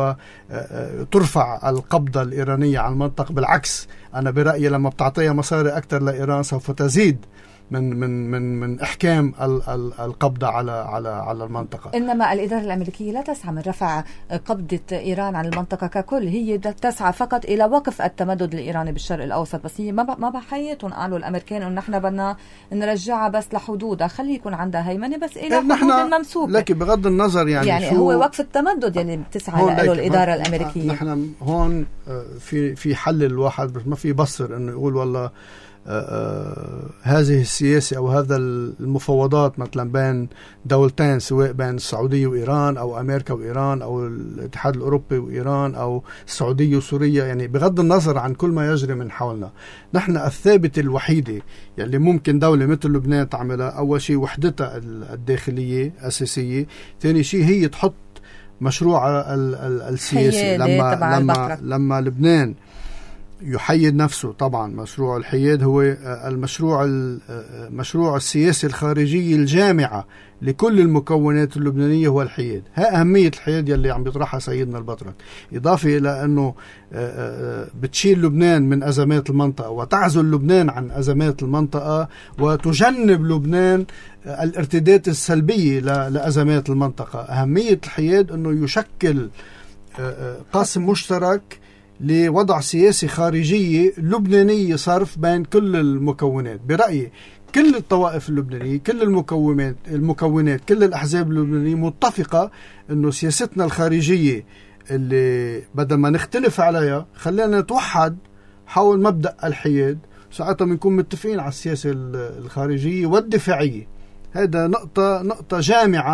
ترفع القبضة الايرانية على المنطقة. بالعكس، انا برأيي لما بتعطيها مصاري اكثر لايران سوف تزيد من من من من احكام القبضه على على على المنطقه. انما الاداره الامريكيه لا تسعى من رفع قبضه ايران عن المنطقه ككل، هي تسعى فقط الى وقف التمدد الايراني بالشرق الاوسط. بس هي ما ما بحياتهم قالوا الامريكان انه نحن بدنا نرجعها بس لحدودها، خلي يكون عندها هيمنه بس الى حدود ممسوكه. لكن بغض النظر يعني يعني هو وقف التمدد يعني بتسعى له الاداره الامريكيه. نحن هون في في حل الواحد، بس ما في بصر انه يقول والله آه آه هذه السياسة أو هذا المفاوضات مثلا بين دولتين، سواء بين السعودية وإيران أو أمريكا وإيران أو الاتحاد الأوروبي وإيران أو السعودية وسوريا، يعني بغض النظر عن كل ما يجري من حولنا، نحن الثابت الوحيدة يلي ممكن دولة مثل لبنان تعملها، أول شيء وحدتها الداخلية أساسية، ثاني شيء هي تحط مشروع السياسي. لما لما لما لبنان يحيد نفسه، طبعا مشروع الحياد هو المشروع المشروع السياسي الخارجي الجامعة لكل المكونات اللبنانية، هو الحياد. ها أهمية الحياد يلي عم بيطرحها سيدنا البطرك، إضافة إلى أنه بتشيل لبنان من أزمات المنطقة وتعزل لبنان عن أزمات المنطقة وتجنب لبنان الارتدادات السلبية لأزمات المنطقة. أهمية الحياد أنه يشكل قاسم مشترك لوضع سياسي خارجية لبنانية صرف بين كل المكونات. برأيي كل الطوائف اللبنانية، كل المكونات المكونات كل الأحزاب اللبنانية متفقة أنه سياستنا الخارجية اللي بدل ما نختلف عليها خلينا نتوحد حول مبدأ الحياد، ساعتها بنكون متفقين على السياسة الخارجية والدفاعية. هذا نقطة نقطة جامعة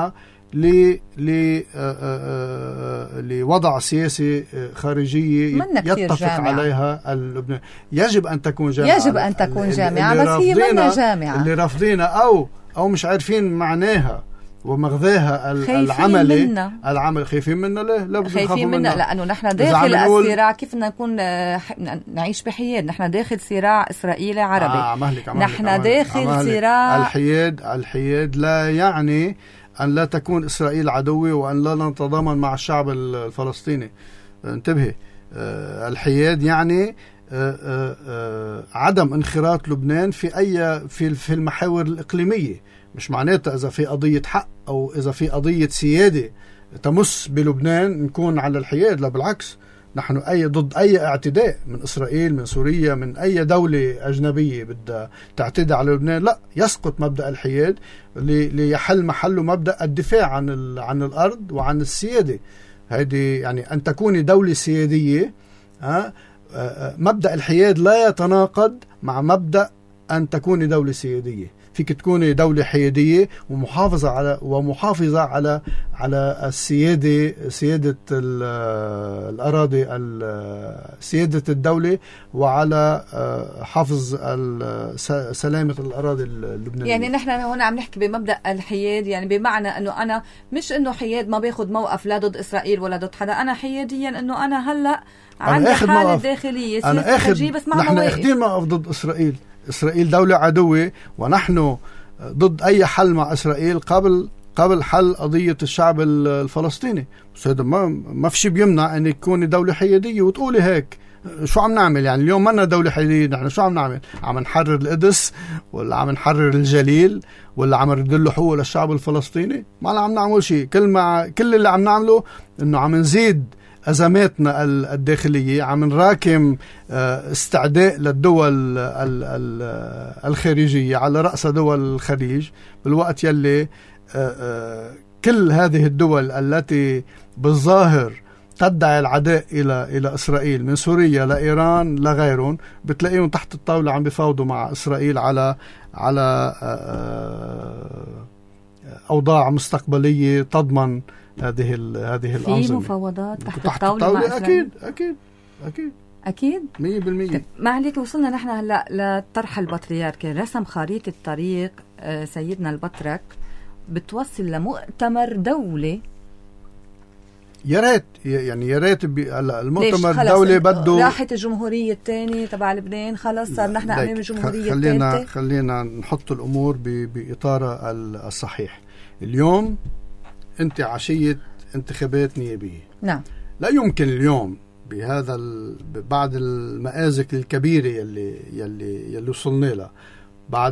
لوضع سياسي خارجية يتفق عليها اللبنان. يجب أن تكون جامعة، يجب أن تكون جامعة، بس هي منا جامعة. اللي رافضينها أو أو مش عارفين معناها ومغذاها العملي منا. العمل خايفين منا. ليه؟ لا خايفين منا لأنه نحن داخل الصراع. كيف بدنا نكون نعيش بحياد؟ نحن داخل صراع إسرائيلي عربي. آه عمهلك عمهلك نحن عمهلك داخل عمهلك. صراع الحياد. الحياد لا يعني أن لا تكون إسرائيل عدوة وأن لا نتضامن مع الشعب الفلسطيني. انتبهي، الحياد يعني عدم انخراط لبنان في أي في في المحاور الإقليمية. مش معناتها إذا في قضية حق أو إذا في قضية سيادة تمس بلبنان نكون على الحياد. لا بالعكس، نحن أي ضد أي اعتداء من إسرائيل، من سوريا، من أي دولة أجنبية بدها تعتدي على لبنان. لا، يسقط مبدأ الحياد ليحل محله مبدأ الدفاع عن عن الأرض وعن السيادة. هذه يعني أن تكون دولة سيادية. ها، مبدأ الحياد لا يتناقض مع مبدأ أن تكون دولة سيادية. فيك تكوني دولة حيادية ومحافظة على ومحافظة على على السيادة، سيادة الأراضي، سيادة الدولة، وعلى حفظ سلامة الأراضي اللبنانية. يعني نحن هون عم نحكي بمبدأ الحياد، يعني بمعنى أنه أنا مش أنه حياد ما بياخد موقف لا ضد إسرائيل ولا ضد حدا. أنا حياديا أنه أنا هلأ عندي حالة داخلية أنا أخذ بس ما نحن أخذين موقف ضد إسرائيل. إسرائيل دولة عدوة ونحن ضد أي حل مع إسرائيل قبل قبل حل قضية الشعب الفلسطيني. بس هذا ما ما في شيء بيمنع أن يكون دولة حيادية وتقولي هيك. شو عم نعمل يعني اليوم؟ منا دولة حيادية، نحن شو عم نعمل؟ عم نحرر القدس ولا عم نحرر الجليل ولا عم نردله حقوق للشعب الفلسطيني؟ ما عم نعمل شيء. كل ما كل اللي عم نعمله إنه عم نزيد أزماتنا الداخلية، عم نراكم استعداء للدول الخارجية على رأس دول الخليج، بالوقت يلي كل هذه الدول التي بالظاهر تدعي العداء إلى إلى إسرائيل، من سوريا لإيران لغيرهم، بتلاقيهم تحت الطاولة عم بيفاوضوا مع إسرائيل على على أوضاع مستقبلية تضمن هذه هذه الأنظمة. في مفاوضات تحت, تحت الطاولة, الطاولة مع أكيد أكيد أكيد أكيد مية بالمية. ما عليك، وصلنا نحن هلا لطرح البطريركي. رسم خريطة طريق سيدنا البطرك بتوصل لمؤتمر دولي. يا ريت يعني يا ريت المؤتمر الدولي بده. راحت الجمهورية الثانية تبع لبنان، خلص صار نحن أمام الجمهورية خلينا الثالثة. خلينا نحط الأمور بإطارها الصحيح. اليوم أنت عشية انتخابات نيابية. نعم. لا يمكن اليوم بهذا بعد المآزق الكبيرة يلي يلي يلي وصلنا لها، بعد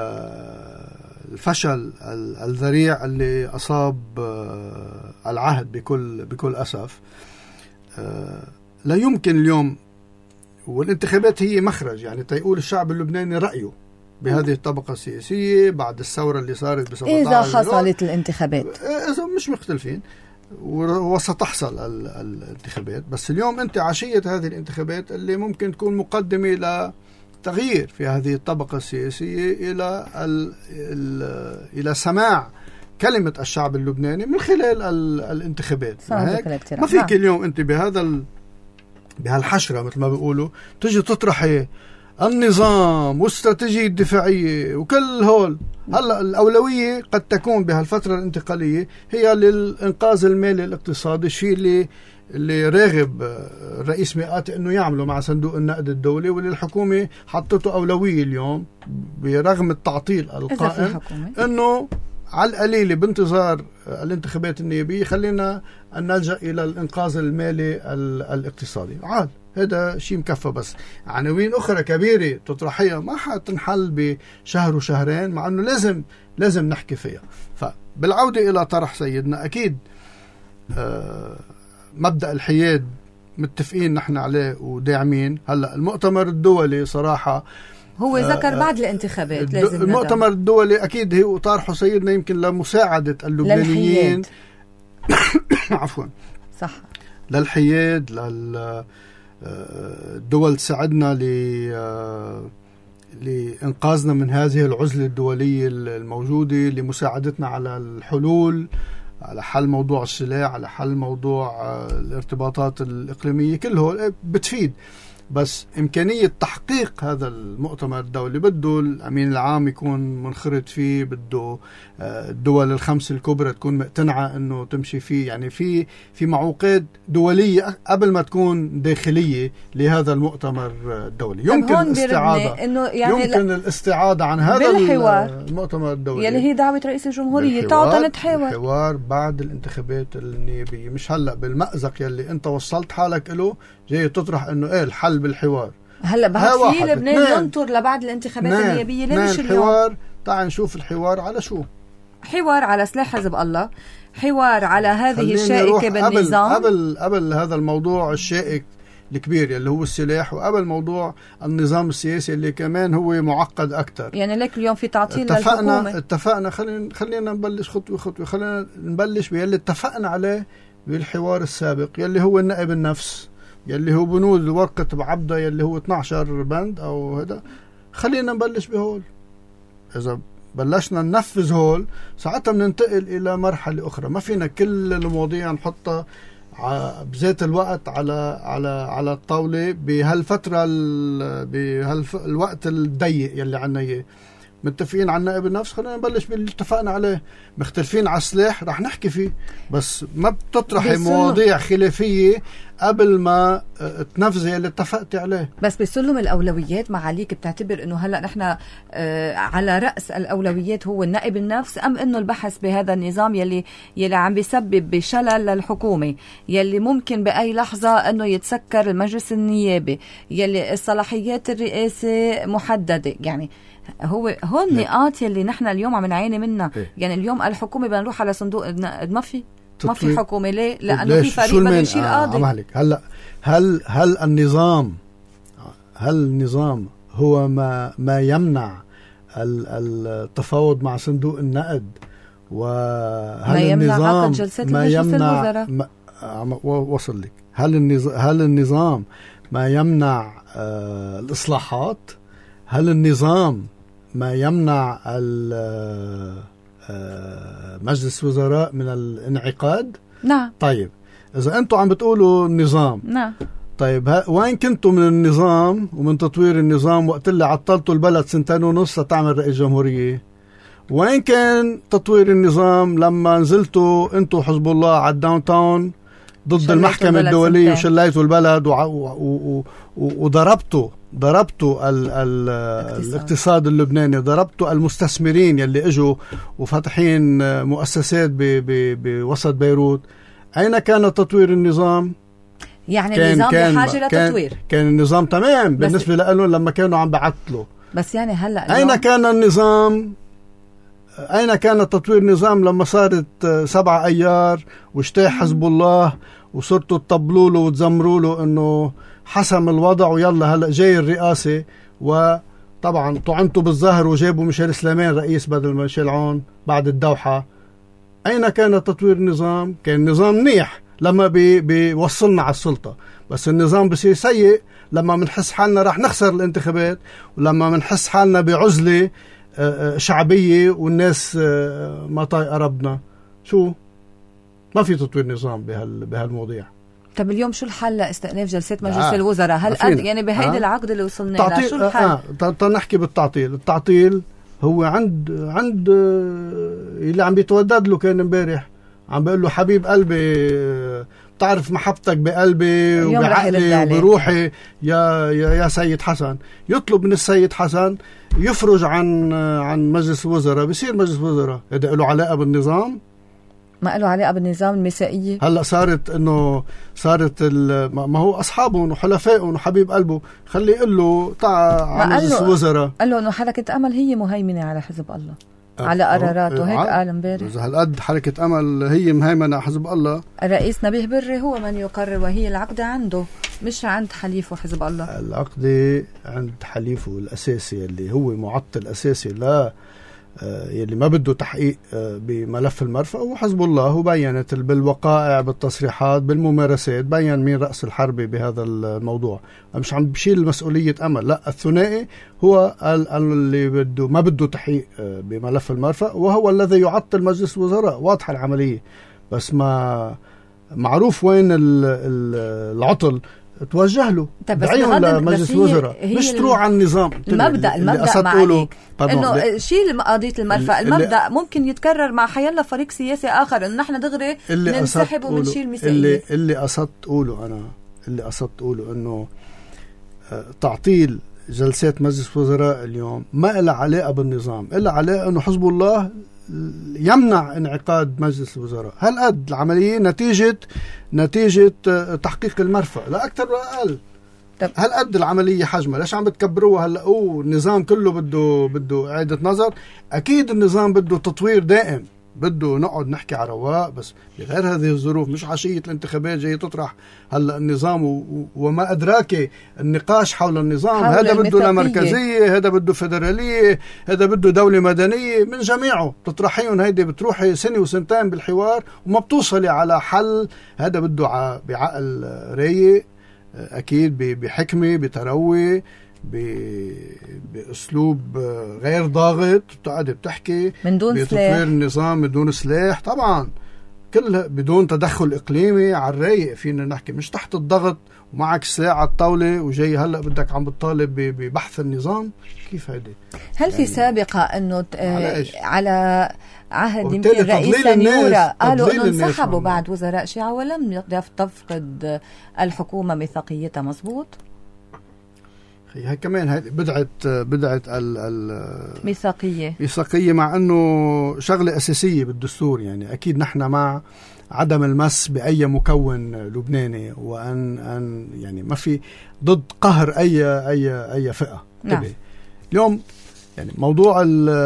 الفشل الذريع اللي أصاب العهد بكل بكل أسف، لا يمكن اليوم، والانتخابات هي مخرج يعني تيقول الشعب اللبناني رأيه بهذه الطبقة السياسية بعد الثورة اللي صارت بسبعة عشر إذا حصلت الانتخابات، إذا مش مختلفين وستحصل الانتخابات. بس اليوم أنت عشية هذه الانتخابات اللي ممكن تكون مقدمة لتغيير في هذه الطبقة السياسية إلى ال ال إلى سماع كلمة الشعب اللبناني من خلال الانتخابات. ما فيك اليوم أنت بهذا بهالحشرة مثل ما بيقولوا تجي تطرحي النظام والاستراتيجية الدفاعية وكل هول. هلا الأولوية قد تكون بهالفترة الانتقالية هي للإنقاذ المالي الاقتصادي، الشيء اللي اللي راغب الرئيس مئات انه يعمله مع صندوق النقد الدولي، واللي الحكومة حطته أولوية اليوم برغم التعطيل القائم، انه على القليل بانتظار الانتخابات النيابية خلينا أن نلجأ إلى الإنقاذ المالي الاقتصادي. عاد هذا شيء مكفى. بس عناوين أخرى كبيرة تطرحيها ما حتنحل بشهر وشهرين، مع أنه لازم لازم نحكي فيها. فبالعودة إلى طرح سيدنا، أكيد آه مبدأ الحياد متفقين نحن عليه وداعمين. هلأ المؤتمر الدولي صراحة هو ذكر آه بعد الانتخابات لازم المؤتمر ندعم. الدولي أكيد هي طرحه سيدنا يمكن لمساعدة اللبنانيين عفوا صح للحياد، للدول تساعدنا ل لإنقاذنا من هذه العزلة الدولية الموجودة، لمساعدتنا على الحلول على حل موضوع السلاح، على حل موضوع الارتباطات الإقليمية، كله بتفيد. بس إمكانية تحقيق هذا المؤتمر الدولي بده الأمين العام يكون منخرط فيه، بده الدول الخمس الكبرى تكون مقتنعة أنه تمشي فيه. يعني في في معوقات دولية قبل ما تكون داخلية لهذا المؤتمر الدولي. يمكن الاستعادة إنه يعني يمكن الاستعادة عن هذا بالحوار المؤتمر الدولي يلي هي دعوة رئيس الجمهورية، تعالوا نتحاور. الحوار بعد الانتخابات النيابية، مش هلأ بالمأزق يلي أنت وصلت حالك له جاي تطرح أنه إيه الحل بالحوار. هلا بعد في لبنان ينطر لبعد الانتخابات نان النيابية. ليه مش اليوم؟ الحوار تعال نشوف الحوار على شو. حوار على سلاح حزب الله، حوار على هذه الشائكة بالنظام. قبل, قبل قبل هذا الموضوع الشائك الكبير اللي هو السلاح، وقبل موضوع النظام السياسي اللي كمان هو معقد أكتر. يعني لك اليوم في تعطيل اتفقنا للحكومة. اتفقنا خلينا خلينا نبلش خطوة خطوة. خلينا نبلش باللي اتفقنا عليه بالحوار السابق، يلي هو النائب النفس، يلي هو بنود ورقة بعبدة، يلي هو اثني عشر بند أو هذا. خلينا نبلش بهول. إذا بلشنا ننفذ هول ساعتها بننتقل إلى مرحلة أخرى. ما فينا كل المواضيع نحطها بذات الوقت على على على الطاولة بهالفترة بهالوقت الضيق يلي عنا إياه. متفقين على النائب النفس، خلينا نبلش باللي اتفقنا عليه. مختلفين على السلاح رح نحكي فيه، بس ما بتطرحي مواضيع خلافية قبل ما تنفذي اللي اتفقتي عليه. بس بسلم الأولويات معاليك بتعتبر انه هلأ نحن آه على رأس الأولويات هو النائب النفس، أم انه البحث بهذا النظام يلي يلي عم بيسبب بشلل للحكومة، يلي ممكن بأي لحظة انه يتسكر المجلس النيابي، يلي الصلاحيات الرئاسة محددة. يعني هو هون نقاط يلي نحن اليوم عم نعاني منها. يعني اليوم الحكومة بدنا نروح على صندوق ما في ما في حكومة. ليه؟ لأنه في فريق بده يشيل قاضي. آه هلا هل هل النظام هل النظام هو ما ما يمنع التفاوض مع صندوق النقد؟ وهل ما يمنع النظام ما يمنع ما وصل لك هل النظام هل النظام ما يمنع آه الإصلاحات؟ هل النظام ما يمنع مجلس وزراء من الانعقاد؟ نعم. طيب إذا أنتم عم بتقولوا النظام، نعم، طيب وين كنتوا من النظام ومن تطوير النظام وقت اللي عطلتوا البلد سنتين ونص لتعمل رئيس جمهورية؟ وين كان تطوير النظام لما نزلتوا أنتوا حزب الله على الداون تاون ضد المحكمة الدولية وشليتوا البلد وضربتوا ضربتوا ال ال الاقتصاد اللبناني، ضربتوا المستثمرين يلي اجوا وفتحين مؤسسات بوسط بيروت؟ أين كان تطوير النظام؟ يعني النظام بحاجة لتطوير. كان النظام تمام بالنسبة لهم لما كانوا عم بعطلوا. بس يعني هلأ أين كان النظام؟ أين كان تطوير النظام لما صارت سبعة أيار واجتاح حزب الله وصرتوا تطبلوا له وتزمروا له إنه حسم الوضع ويلا هلأ جاي الرئاسة؟ وطبعا طعنتوا بالظهر وجابوا ميشيل سليمان رئيس بدل ميشيل عون بعد الدوحة. أين كان تطوير النظام؟ كان النظام منيح لما بي بيوصلنا على السلطة، بس النظام بصير سيء لما منحس حالنا راح نخسر الانتخابات، ولما منحس حالنا بعزلة شعبية والناس ما طايقة ربنا. شو ما في تطوير نظام بهال بهالمواضيع. طب اليوم شو الحل لاستئناف جلسات مجلس آه. الوزراء؟ هل قد يعني بهيدي آه. العقد اللي وصلنا لها شو الحل؟ آه. آه. نحكي بالتعطيل. التعطيل هو عند عند اللي عم بيتودد له. كان امبارح عم بيقول له حبيب قلبي بتعرف محبتك بقلبي وبعقلي وبروحي يا يا يا سيد حسن. يطلب من السيد حسن يفرج عن عن مجلس الوزراء، بيصير مجلس الوزراء. هذا له علاقة بالنظام؟ ما له علاقة بالنظام المسائية. هلا صارت انه صارت ما هو اصحابهم وحلفائهم وحبيب قلبه، خليه يقول له تعال على مجلس الوزراء. قال له انه حركة امل هي مهيمنة على حزب الله على قراراته، هيك قال امبارح. اذا هالقد حركة امل هي مهيمنة على حزب الله، الرئيس نبيه بري هو من يقرر، وهي العقدة عنده مش عند حليفه حزب الله. العقدة عند حليفه الاساسي اللي هو معطل اساسي لا يلي ما بده تحقيق بملف المرفأ هو حزب الله. وبينت بالوقائع بالتصريحات بالممارسات بيّن مين رأس الحرب بهذا الموضوع. مش عم بشيل مسؤولية أمل، لا، الثنائي هو اللي بده ما بده تحقيق بملف المرفأ، وهو الذي يعطل مجلس الوزراء. واضحة العملية. بس ما معروف وين ال ال العطل توجه له. دعيهم لمجلس الوزراء مش تروح على النظام. المبدأ المبدأ معك انه شيل قضية المرفأ. المبدأ ممكن يتكرر مع حيلا فريق سياسي اخر انه نحن دغري ننسحب ومنشيل مسائية. اللي اللي قصدت اقوله انا اللي قصدت اقوله انه تعطيل جلسات مجلس الوزراء اليوم ما لها علاقة بالنظام، إلا علاقة انه حزب الله يمنع انعقاد مجلس الوزراء. هل قد العملية نتيجة نتيجة تحقيق المرفأ لا أكثر ولا أقل. هل قد العملية حجمها؟ ليش عم بتكبروها هلا؟ أوه النظام كله بده بده إعادة نظر. أكيد النظام بده تطوير دائم، بده نقعد نحكي على رواق، بس بغير هذه الظروف. مش عشية الانتخابات جاي تطرح هلا النظام و... وما أدراك النقاش حول النظام. هذا بده لا مركزية، هذا بده فدرالية، هذا بده دولة مدنية، من جميعه تطرحيهم. هيدي بتروحي سنة وسنتين بالحوار وما بتوصلي على حل. هذا بده ع... بعقل رايق أكيد، بحكمة، بتروي، بأسلوب غير ضاغط. بتقعد بتحكي من دون بتطوير النظام من دون سلاح طبعا، كلها بدون تدخل إقليمي على الرايق. فينا نحكي مش تحت الضغط ومعك سلاح على الطاولة وجاي هلأ بدك عم بتطالب ببحث النظام. كيف هيدي؟ هل في يعني سابقة أنه على عهد يمكن رئيس نيورا قالوا أنه انسحبوا بعد وزراء شيعة ولم تفقد الحكومة ميثاقيتها؟ مزبوط. هي كمان هاي بدعت بدعت الميثاقية ميثاقية مع انه شغله اساسيه بالدستور. يعني اكيد نحن مع عدم المس باي مكون لبناني، وان ان يعني ما في ضد قهر اي اي اي فئه. نعم. اليوم يعني موضوع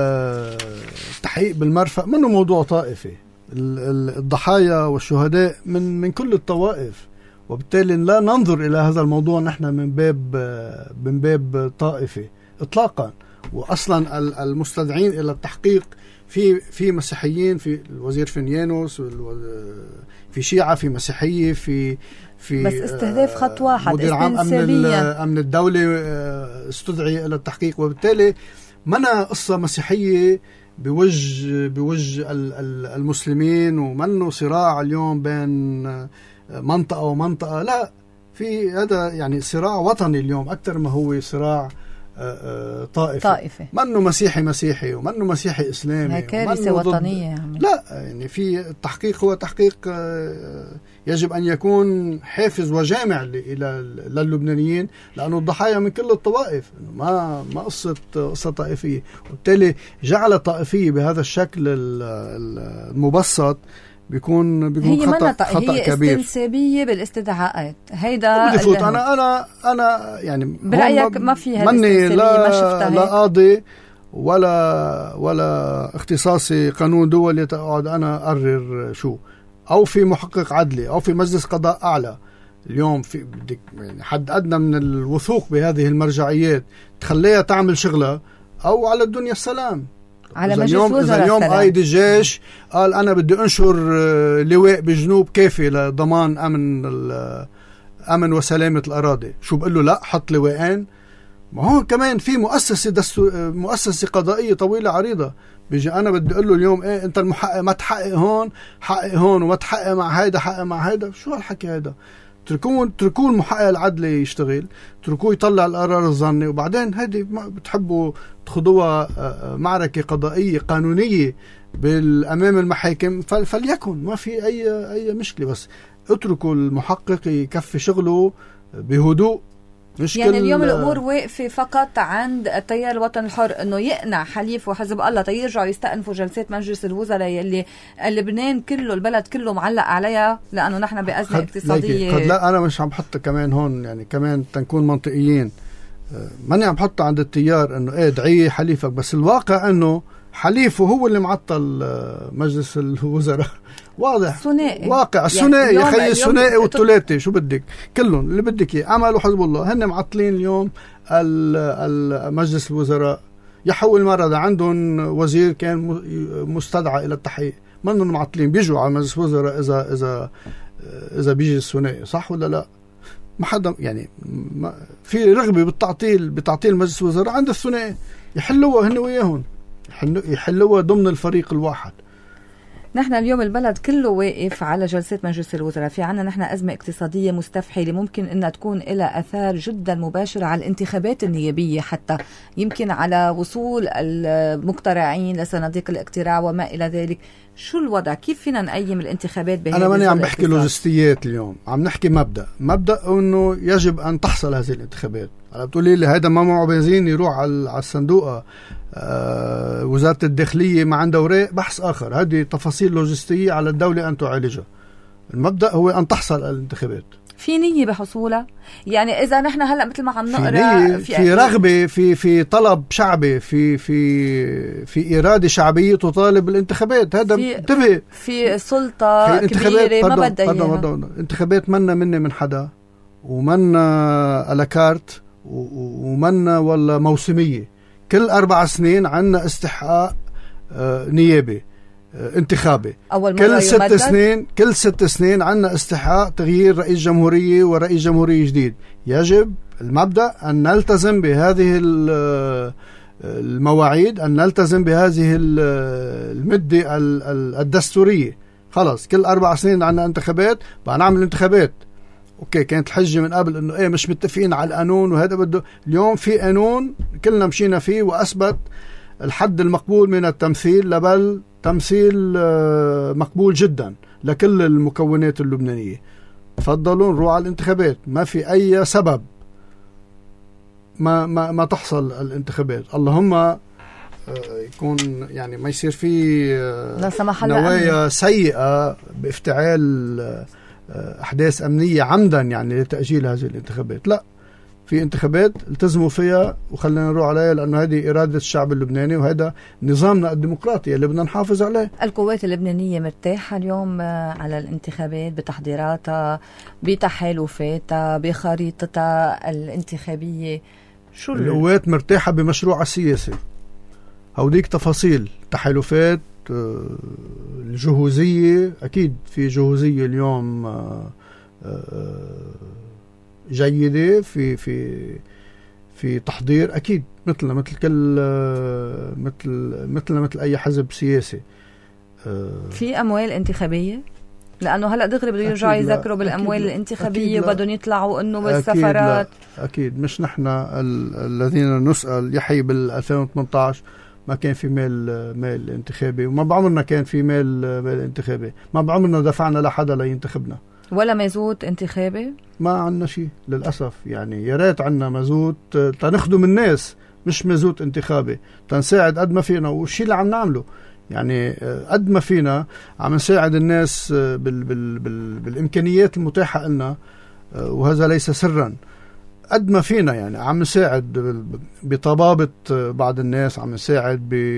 التحقيق بالمرفأ منه موضوع طائفي. الضحايا والشهداء من من كل الطوائف، وبالتالي لا ننظر إلى هذا الموضوع نحن من باب من باب طائفي إطلاقا. وأصلا المستدعين إلى التحقيق في في مسيحيين، في الوزير فينيانوس، في شيعة، في مسيحية، في في بس استهداف خط واحد مدير عام أمن أمن الدولة استدعي إلى التحقيق. وبالتالي منا قصة مسيحية بوجه بوجه المسلمين، ومنه صراع اليوم بين منطقة ومنطقة. لا، في هذا يعني صراع وطني اليوم أكثر ما هو صراع طائفي. طائفي منه مسيحي مسيحي ومنه مسيحي إسلامي. كارثة وطنية يعني. لا، يعني في التحقيق هو تحقيق يجب أن يكون حافز وجامع إلى للبنانيين، لأنه الضحايا من كل الطوائف، ما ما قصة قصة طائفية. وبالتالي جعل طائفية بهذا الشكل المبسط بيكون بيكون هي خطأ خطأ هي كبير. استنسابية بالاستدعاءات. هيدا بدي فوت انا انا انا يعني برأيك ما فيها مني لا ما شفتها لا قاضي ولا ولا اختصاصي قانون دولي تقعد انا اقرر شو، او في محقق عدلي او في مجلس قضاء اعلى. اليوم في بدك يعني حد ادنى من الوثوق بهذه المرجعيات تخليها تعمل شغلها، او على الدنيا السلام. على مجلس اليوم وزراء إذا اليوم قايد الجيش قال أنا بدي أنشر لواء بجنوب كافي لضمان أمن أمن وسلامة الأراضي، شو بقول له؟ لا، حط لواءين. ما هو كمان في مؤسسة دستو مؤسسة قضائية طويلة عريضة. بيجي أنا بدي أقول له اليوم إيه أنت المحقق ما تحقق هون، حقق هون، وما تحقق مع هيدا، حقق مع هيدا. شو هالحكي هيدا؟ تركون تركوا المحقق العدلي يشتغل، تركوه يطلع القرار الظني، وبعدين هيدي بتحبوا تخضوها معركة قضائية قانونية بالأمام المحاكم فليكن، ما في أي أي مشكلة. بس اتركوا المحقق يكفي شغله بهدوء. يعني اليوم الأمور واقفة فقط عند التيار الوطني الحر إنه يقنع حليف وحزب الله تيرجعوا يستأنفوا جلسات مجلس الوزراء يلي لبنان كله البلد كله معلق عليها، لأنه نحن بأزمة اقتصادية. قد لا، أنا مش عم بحط كمان هون يعني كمان تنكون منطقيين، ماني عم بحط عند التيار إنه إيه دعي حليفك، بس الواقع إنه حليفه هو اللي معطل مجلس الوزراء. واضح ثنائي. واقع الثنائي يا خيي، الثنائي والثلاثي شو بدك كلهم اللي بدك اياه عملوا حزب الله. هن معطلين اليوم المجلس الوزراء. يحول مرة عندهم وزير كان مستدعى الى التحقيق، منهم معطلين بيجوا على مجلس الوزراء اذا اذا اذا بيجي الثنائي، صح ولا لا؟ ما حدا يعني ما في رغبة بالتعطيل بتعطيل مجلس الوزراء عند الثنائي، يحلوها هن وياهم، يحلوها ضمن الفريق الواحد. نحن اليوم البلد كله واقف على جلسات مجلس الوزراء، في عنا نحن أزمة اقتصادية مستفحلة ممكن أنها تكون لها أثار جدا مباشرة على الانتخابات النيابية، حتى يمكن على وصول المقترعين لصناديق الاقتراع وما إلى ذلك. شو الوضع؟ كيف فينا نقيم الانتخابات بهذه؟ أنا ماني عم بحكي لوجستيات اليوم، عم نحكي مبدأ مبدأ أنه يجب أن تحصل هذه الانتخابات. أنا بتقولي لي هذا ما معه بنزين يروح على الصندوق، آه وزارة الداخلية ما عندها أوراق، بحث آخر. هذه تفاصيل لوجستية على الدولة أن تعالجها. المبدأ هو أن تحصل الانتخابات. في نية بحصولها؟ يعني إذا نحن هلأ مثل ما عم نقرأ في, في رغبة في في طلب شعبي، في في في إرادة شعبية تطالب بالانتخابات. هذا انتبه، في سلطة كبيرة ما بدها إياها. انتخابات منا مني من حدا، ومنا ألاكارت، ومنا ولا موسمية. كل أربع سنين عنا استحقاق آه نيابي آه انتخابي. كل ست يمدد. سنين كل ست سنين عنا استحقاق تغيير رئيس جمهورية ورئيس جمهورية جديد. يجب المبدأ أن نلتزم بهذه المواعيد، أن نلتزم بهذه المدة الدستورية. خلاص كل أربع سنين عنا انتخابات، بقى نعمل انتخابات. اوكي، كانت الحجة من قبل انه ايه مش متفقين على القانون وهذا بده. اليوم في قانون كلنا مشينا فيه واثبت الحد المقبول من التمثيل، لبل تمثيل مقبول جدا لكل المكونات اللبنانية. تفضلوا نروح على الانتخابات، ما في اي سبب ما ما ما تحصل الانتخابات. اللهم يكون يعني ما يصير في نوايا سيئة بافتعال أحداث أمنية عمدا يعني لتأجيل هذه الانتخابات. لا، في انتخابات التزموا فيها وخلينا نروح عليها، لأنه هذه إرادة الشعب اللبناني وهذا نظامنا الديمقراطي اللي بدنا نحافظ عليه. القوات اللبنانية مرتاحة اليوم على الانتخابات بتحضيراتها، بتحالفاتها، بخريطتها الانتخابية؟ شو القوات مرتاحة بمشروع السياسي. هوديك تفاصيل تحالفات الجهوزية، أكيد في جهوزية اليوم جيدة في في في تحضير، أكيد مثلنا مثل كل مثل مثلنا مثل أي حزب سياسي. في أموال انتخابية؟ لأنه هلأ دغري بدهم يرجعوا يذكروا بالأموال الانتخابية وبدهم يطلعوا إنه بالسفرات. أكيد, أكيد مش نحن الذين نسأل. يحيى بال ألفين وثمانية عشر ما كان في مال مال انتخابي، وما بعمرنا كان في مال مال انتخابي، ما بعمرنا دفعنا لحدا لينتخبنا ولا مازوت انتخابي. ما عنا شيء للأسف. يعني يا ريت عنا مازوت تنخدم الناس، مش مازوت انتخابي، تنساعد قد ما فينا. والشيء اللي عم نعمله يعني قد ما فينا عم نساعد الناس بال بال بال بالإمكانيات المتاحة لنا، وهذا ليس سرا. قد ما فينا يعني عم نساعد بطبابة بعض الناس، عم نساعد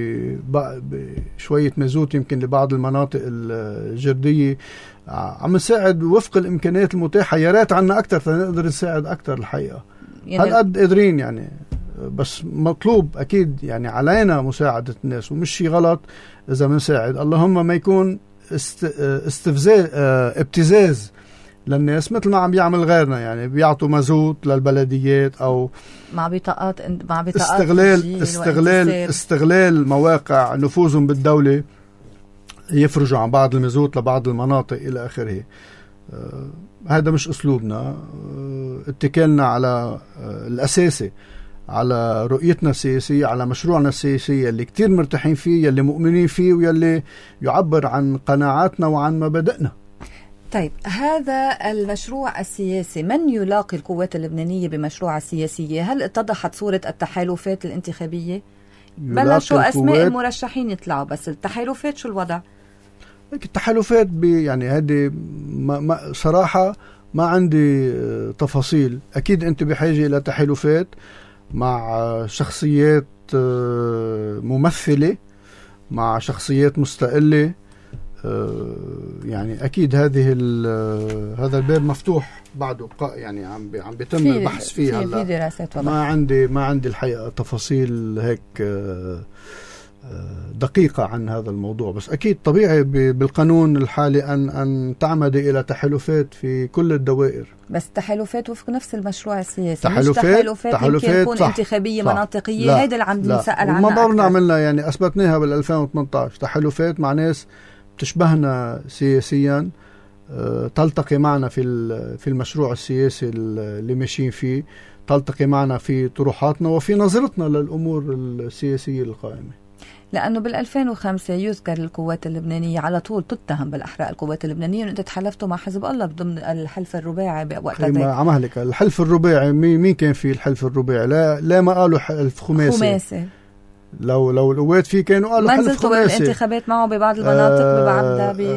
بشوية مازوت يمكن لبعض المناطق الجردية، عم نساعد وفق الإمكانيات المتاحة. يا ريت عنا أكتر فنقدر نساعد أكتر الحقيقة. يعني هل قد قادرين يعني، بس مطلوب أكيد يعني علينا مساعدة الناس، ومش شيء غلط إذا بنساعد. اللهم ما يكون استفزاز ابتزاز للناس مثل ما عم يعمل غيرنا، يعني بيعطوا مازوت للبلديات او مع بطاقات مع بطاقات استغلال استغلال استغلال مواقع نفوذهم بالدولة، يفرجوا عن بعض المازوت لبعض المناطق الى اخره. آه هذا مش اسلوبنا. آه اتكلنا على آه الاساسي، على رؤيتنا السياسية، على مشروعنا السياسي اللي كتير مرتاحين فيه، يلي مؤمنين فيه، ويلي يعبر عن قناعاتنا وعن مبادئنا. طيب، هذا المشروع السياسي، من يلاقي القوات اللبنانية بمشروع السياسية؟ هل اتضحت صورة التحالفات الانتخابية؟ بلشوا أسماء المرشحين يطلعوا، بس التحالفات شو الوضع؟ التحالفات يعني هذه ما ما صراحة ما عندي تفاصيل. أكيد أنت بحاجة إلى تحالفات مع شخصيات ممثلة، مع شخصيات مستقلة. يعني أكيد هذه هذا الباب مفتوح بعده، يعني عم عم بيتم البحث فيه هلا. في دراسات ما عندي ما عندي الحقيقة تفاصيل هيك دقيقة عن هذا الموضوع، بس أكيد طبيعي بالقانون الحالي أن أن تعمد إلى تحالفات في كل الدوائر. بس تحالفات وفق نفس المشروع السياسي، تحالفات مش تحالفات, تحالفات يمكن تكون انتخابية صح مناطقية. هيدا اللي عم نسأل عنها. ما بعرف عملنا يعني أثبتناها بال ألفين وثمانية عشر تحالفات مع ناس بتشبهنا سياسيا، تلتقي معنا في في المشروع السياسي اللي ماشيين فيه، تلتقي معنا في طروحاتنا وفي نظرتنا للأمور السياسية القائمة. لأنه بالألفين وخمسة يذكر القوات اللبنانية على طول تتهم بالأحراق القوات اللبنانية أنه أنت تحالفتوا مع حزب الله ضمن الحلف الرباعي بوقتها. ما عمهلك الحلف الرباعي، مين كان في الحلف الرباعي؟ لا لا ما قالوا حلف خماسي. خماسي. لو لو القوات فيه كانوا قالوا حلف خماسي. ما نزلتوا بالانتخابات معه ببعض المناطق آه ببعضها ب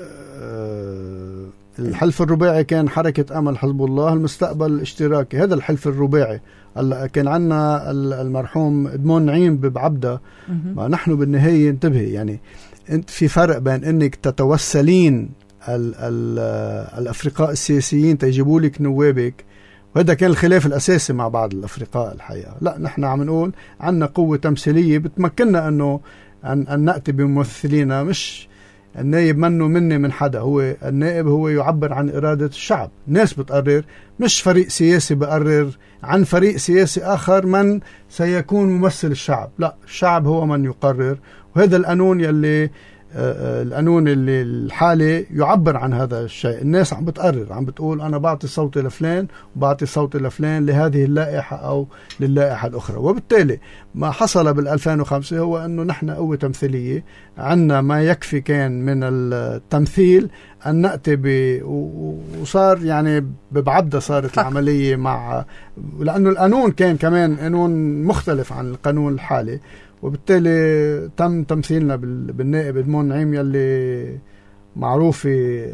آه الحلف الرباعي كان حركة أمل حزب الله المستقبل الاشتراكي، هذا الحلف الرباعي. هلا كان عنا المرحوم ادمون نعيم ببعبدة. ما نحن بالنهاية انتبهي، يعني انت في فرق بين انك تتوسلين ال ال الافرقاء السياسيين تجيبوا لك نوابك، وهذا كان الخلاف الاساسي مع بعض الافرقاء الحقيقة. لا نحن عم نقول عنا قوة تمثيلية بتمكننا انه ان, أن نأتي بممثلينا، مش النائب منه مني من حدا، هو النائب هو يعبر عن إرادة الشعب. الناس بتقرر، مش فريق سياسي بقرر عن فريق سياسي آخر من سيكون ممثل الشعب. لا، الشعب هو من يقرر، وهذا القانون يلي آه القانون اللي الحالي يعبر عن هذا الشيء. الناس عم بتقرر، عم بتقول أنا بعطي صوتي لفلان وبعطي صوتي لفلان لهذه اللائحة أو للائحة الأخرى. وبالتالي ما حصل بالألفين وخمسة هو أنه نحن قوة تمثيلية، عنا ما يكفي كان من التمثيل أن نأتي ب وصار يعني ببعبدة صارت العملية مع، لأنه القانون كان كمان قانون مختلف عن القانون الحالي، وبالتالي تم تمثيلنا بالنائب ادمون نعيم يلي معروفة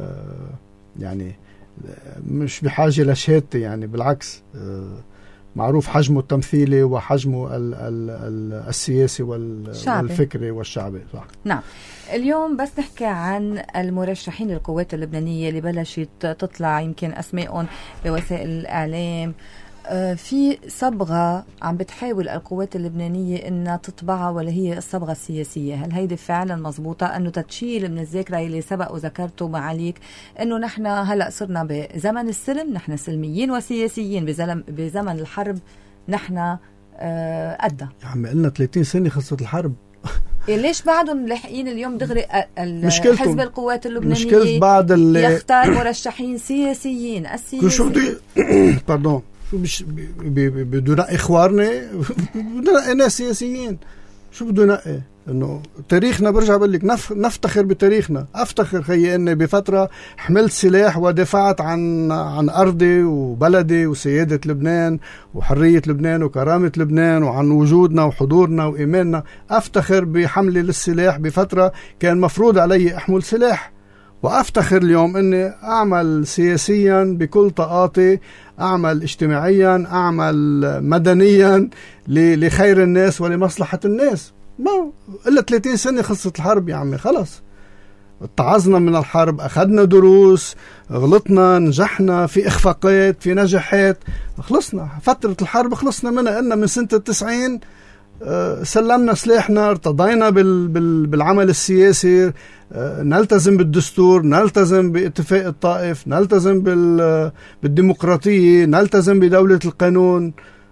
يعني مش بحاجة لشهادتي، يعني بالعكس معروف حجمه التمثيلي وحجمه ال ال ال السياسي والفكري والشعبي. صح. نعم. اليوم بس نحكي عن المرشحين للقوات اللبنانية اللي بلشت تطلع يمكن أسمائهم بوسائل الإعلام. في صبغة عم بتحاول القوات اللبنانية إنها تطبعها، ولا هي الصبغة السياسية؟ هل هيدي فعلا مضبوطة أنه تتشيل من الذاكرة اللي سبق وذكرته معاليك أنه نحن هلأ صرنا بزمن السلم، نحن سلميين وسياسيين، بزمن الحرب نحن آه أدى؟ يا عم قلنا ثلاثين سنة خلصت الحرب. ليش بعدهم لاحقين اليوم دغري حزب القوات اللبنانية بعد يختار مرشحين سياسيين؟ السياسيين شو بدي باردون شو مش بده نقي اخوارنا، بده نقي ناس سياسيين. شو بده نقي؟ انه تاريخنا برجع بقول لك نف... نفتخر بتاريخنا. افتخر خيي اني بفتره حملت سلاح ودافعت عن عن ارضي وبلدي وسياده لبنان وحريه لبنان وكرامه لبنان وعن وجودنا وحضورنا وايماننا. افتخر بحملي للسلاح بفتره كان مفروض علي احمل سلاح، وافتخر اليوم اني اعمل سياسيا بكل طاقاتي، اعمل اجتماعيا، اعمل مدنيا لخير الناس ولمصلحه الناس. ما إلا ثلاثين سنة خلصت الحرب يا عمي، خلص اتعظنا من الحرب، أخذنا دروس، غلطنا، نجحنا في إخفاقات، في نجاحات، خلصنا فترة الحرب خلصنا منها. إلنا من سنة التسعين سلمنا سلاحنا، ارتضينا بال بال بالعمل السياسي، نلتزم بالدستور، نلتزم باتفاق الطائف، نلتزم بال بالديمقراطية، نلتزم بدولة القانون،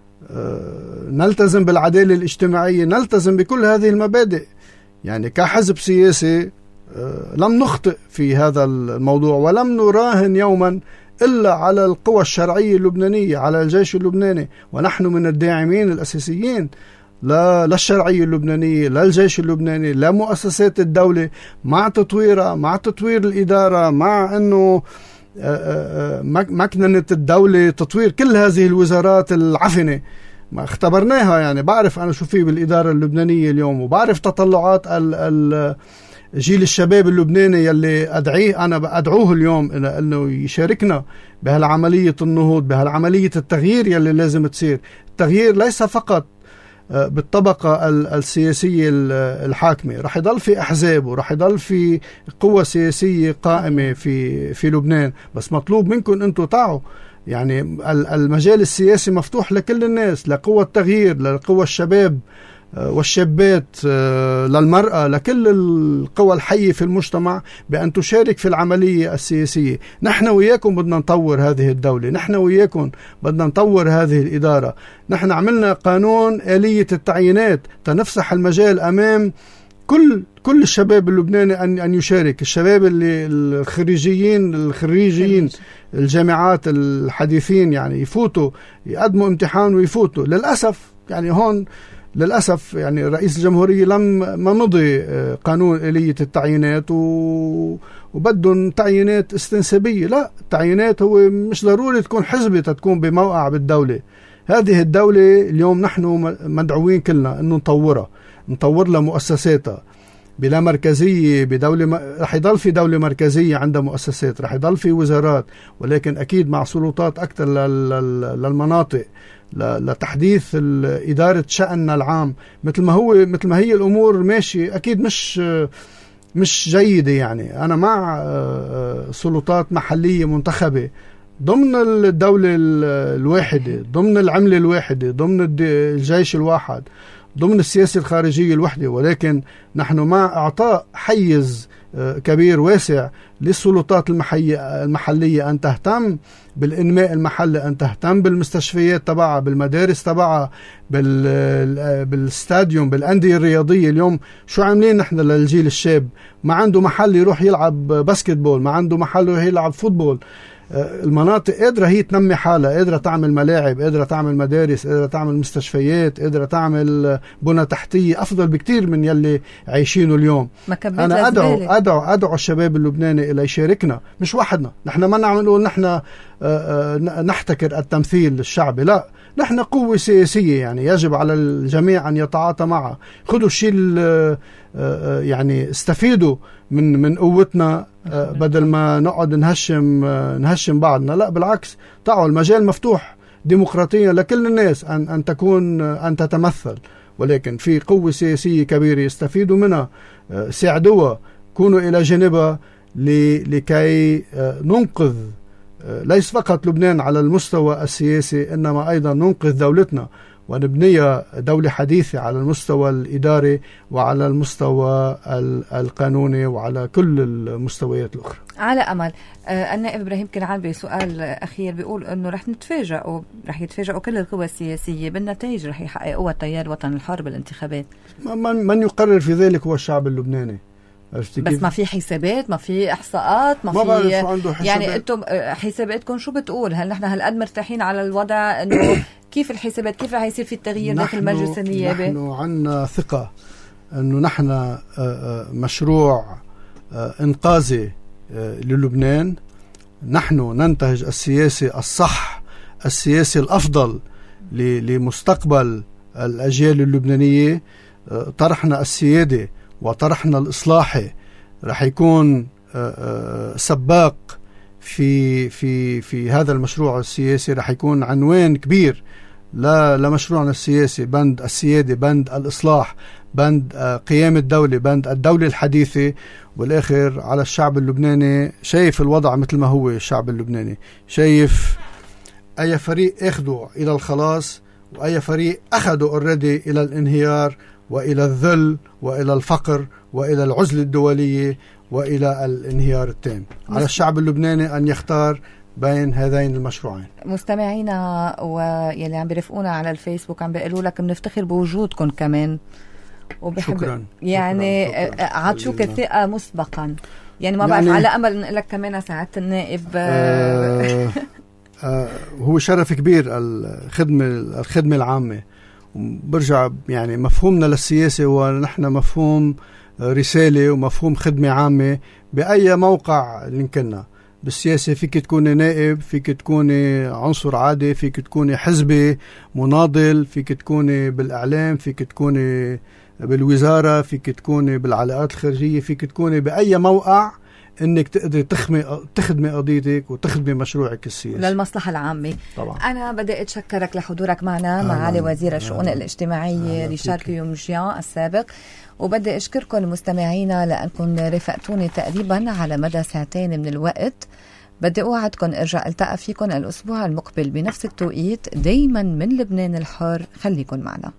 نلتزم بالعدالة الاجتماعية، نلتزم بكل هذه المبادئ. يعني كحزب سياسي لم نخطئ في هذا الموضوع، ولم نراهن يوما إلا على القوى الشرعية اللبنانية، على الجيش اللبناني، ونحن من الداعمين الأساسيين لا للشرعية اللبنانية، لا الجيش اللبناني، لا مؤسسات الدولة، مع تطويرها، مع تطوير الإدارة، مع أنه مكننة الدولة، تطوير كل هذه الوزارات العفنة. ما اختبرناها، يعني بعرف أنا شو في بالإدارة اللبنانية اليوم، وبعرف تطلعات جيل الشباب اللبناني يلي أدعيه أنا أدعوه اليوم أنه يشاركنا بهالعملية النهوض، بهالعملية التغيير يلي لازم تصير. التغيير ليس فقط بالطبقة السياسية الحاكمة، رح يضل في أحزاب ورح يضل في قوة سياسية قائمة في في لبنان، بس مطلوب منكم أنتم تعوا. يعني المجال السياسي مفتوح لكل الناس، لقوة التغيير، لقوة الشباب والشابات، للمرأة، لكل القوى الحية في المجتمع بأن تشارك في العملية السياسية. نحن وياكم بدنا نطور هذه الدولة، نحن وياكم بدنا نطور هذه الإدارة. نحن عملنا قانون آلية التعيينات تنفسح المجال أمام كل كل الشباب اللبناني أن أن يشارك. الشباب اللي الخريجيين الخريجين الجامعات الحديثين يعني يفوتوا يقدموا امتحان ويفوتوا. للأسف يعني هون للأسف يعني رئيس الجمهورية لم ما مضي قانون آلية التعيينات وبدهم تعيينات استنسابية. لا، التعيينات هو مش ضروري تكون حزبة تكون بموقع بالدولة. هذه الدولة اليوم نحن مدعوين كلنا أنه نطورها، نطور لها مؤسساتها بلا مركزية. بدولة م... رح يضل في دولة مركزية عندها مؤسسات، رح يضل في وزارات، ولكن أكيد مع سلطات أكثر لل... لل... للمناطق ل... لتحديث إدارة شأننا العام. مثل ما هو مثل ما هي الأمور ماشي أكيد مش مش جيدة. يعني أنا مع سلطات محلية منتخبة ضمن الدولة الواحدة، ضمن العملة الواحدة، ضمن الجيش الواحد، ضمن السياسة الخارجية الوحدة، ولكن نحن مع إعطاء حيز كبير واسع للسلطات المحلية أن تهتم بالإنماء المحلي، أن تهتم بالمستشفيات تبعها، بالمدارس تبعها، بالستاديوم، بالأندية الرياضية. اليوم شو عاملين نحن للجيل الشاب؟ ما عنده محل يروح يلعب باسكتبول، ما عنده محل يروح يلعب فوتبول. المناطق قادرة هي تنمي حالها، قادرة تعمل ملاعب، قادرة تعمل مدارس، قادرة تعمل مستشفيات، قادرة تعمل بنى تحتية أفضل بكتير من يلي عايشينه اليوم. أنا أدعو أدعو أدعو الشباب اللبناني إلى يشاركنا، مش وحدنا. نحن ما نعمل نقول نحن نحتكر التمثيل الشعبي، لا، نحن قوة سياسية يعني يجب على الجميع أن يتعاطى معها. خذوا الشيء يعني استفيدوا من من قوتنا بدل ما نقعد نهشم نهشم بعضنا. لا، بالعكس، تعالوا المجال مفتوح ديمقراطيا لكل الناس أن أن تكون أن تتمثل، ولكن في قوة سياسية كبيرة يستفيدوا منها، ساعدوها، كونوا إلى جانبها لكي ننقذ ليس فقط لبنان على المستوى السياسي، إنما أيضا ننقذ دولتنا ونبنيها دولة حديثة على المستوى الإداري وعلى المستوى القانوني وعلى كل المستويات الأخرى. على أمل آه النائب إبراهيم كنعان بسؤال أخير بيقول أنه رح نتفاجئوا رح يتفاجئوا كل القوى السياسية بالنتائج رح يحققوها تيار وطن الحر بالانتخابات. من, من يقرر في ذلك هو الشعب اللبناني. بس ما في حسابات، ما في إحصاءات، ما, ما في يعني أنتم حساباتكم شو بتقول؟ هل نحن هالقد مرتاحين على الوضع أنه كيف الحسابات، كيف هيصير في التغيير داخل المجلس النيابي؟ نحن عنا ثقة أنه نحن مشروع إنقاذي للبنان. نحن ننتهج السياسة الصح، السياسة الأفضل لمستقبل الأجيال اللبنانية. طرحنا السيادة وطرحنا الإصلاحي رح يكون سباق في في في هذا المشروع السياسي، رح يكون عنوان كبير لا لمشروعنا السياسي، بند السيادة، بند الإصلاح، بند قيام الدولة، بند الدولة الحديثة. والآخر على الشعب اللبناني، شايف الوضع مثل ما هو. الشعب اللبناني شايف أي فريق أخذوا إلى الخلاص وأي فريق أخذوا already إلى الانهيار وإلى الذل وإلى الفقر وإلى العزلة الدولية وإلى الانهيار التام. على الشعب اللبناني أن يختار بين هذين المشروعين. مستمعينا ويلي عم بيرفقونا على الفيسبوك عم بيقولوا لك بنفتخر بوجودكم كمان، وبحب شكرا يعني عطشوك الثقة مسبقا. يعني ما يعني بعرف، على أمل نقول لك كمان سعادة النائب آه آه هو شرف كبير الخدمة الخدمة العامة. برجع يعني مفهومنا للسياسة ونحن مفهوم رسالة ومفهوم خدمة عامة بأي موقع اللي كنا. بالسياسة فيك تكوني نائب، فيك تكوني عنصر عادي، فيك تكوني حزبي مناضل، فيك تكوني بالإعلام، فيك تكوني بالوزارة، فيك تكوني بالعلاقات الخارجية، فيك تكوني بأي موقع انك تقدري تخدمي تخدمي قضيتك وتخدمي مشروعك السياسي للمصلحة العامة. طبعا. انا بدي اتشكرك لحضورك معنا مع معالي وزير الشؤون الاجتماعية ريشار كيومجيان السابق، وبدي اشكركم مستمعينا لانكم رافقتوني تقريبا على مدى ساعتين من الوقت. بدي اوعدكم ارجع التقى فيكم الاسبوع المقبل بنفس التوقيت، دايما من لبنان الحر. خليكن معنا.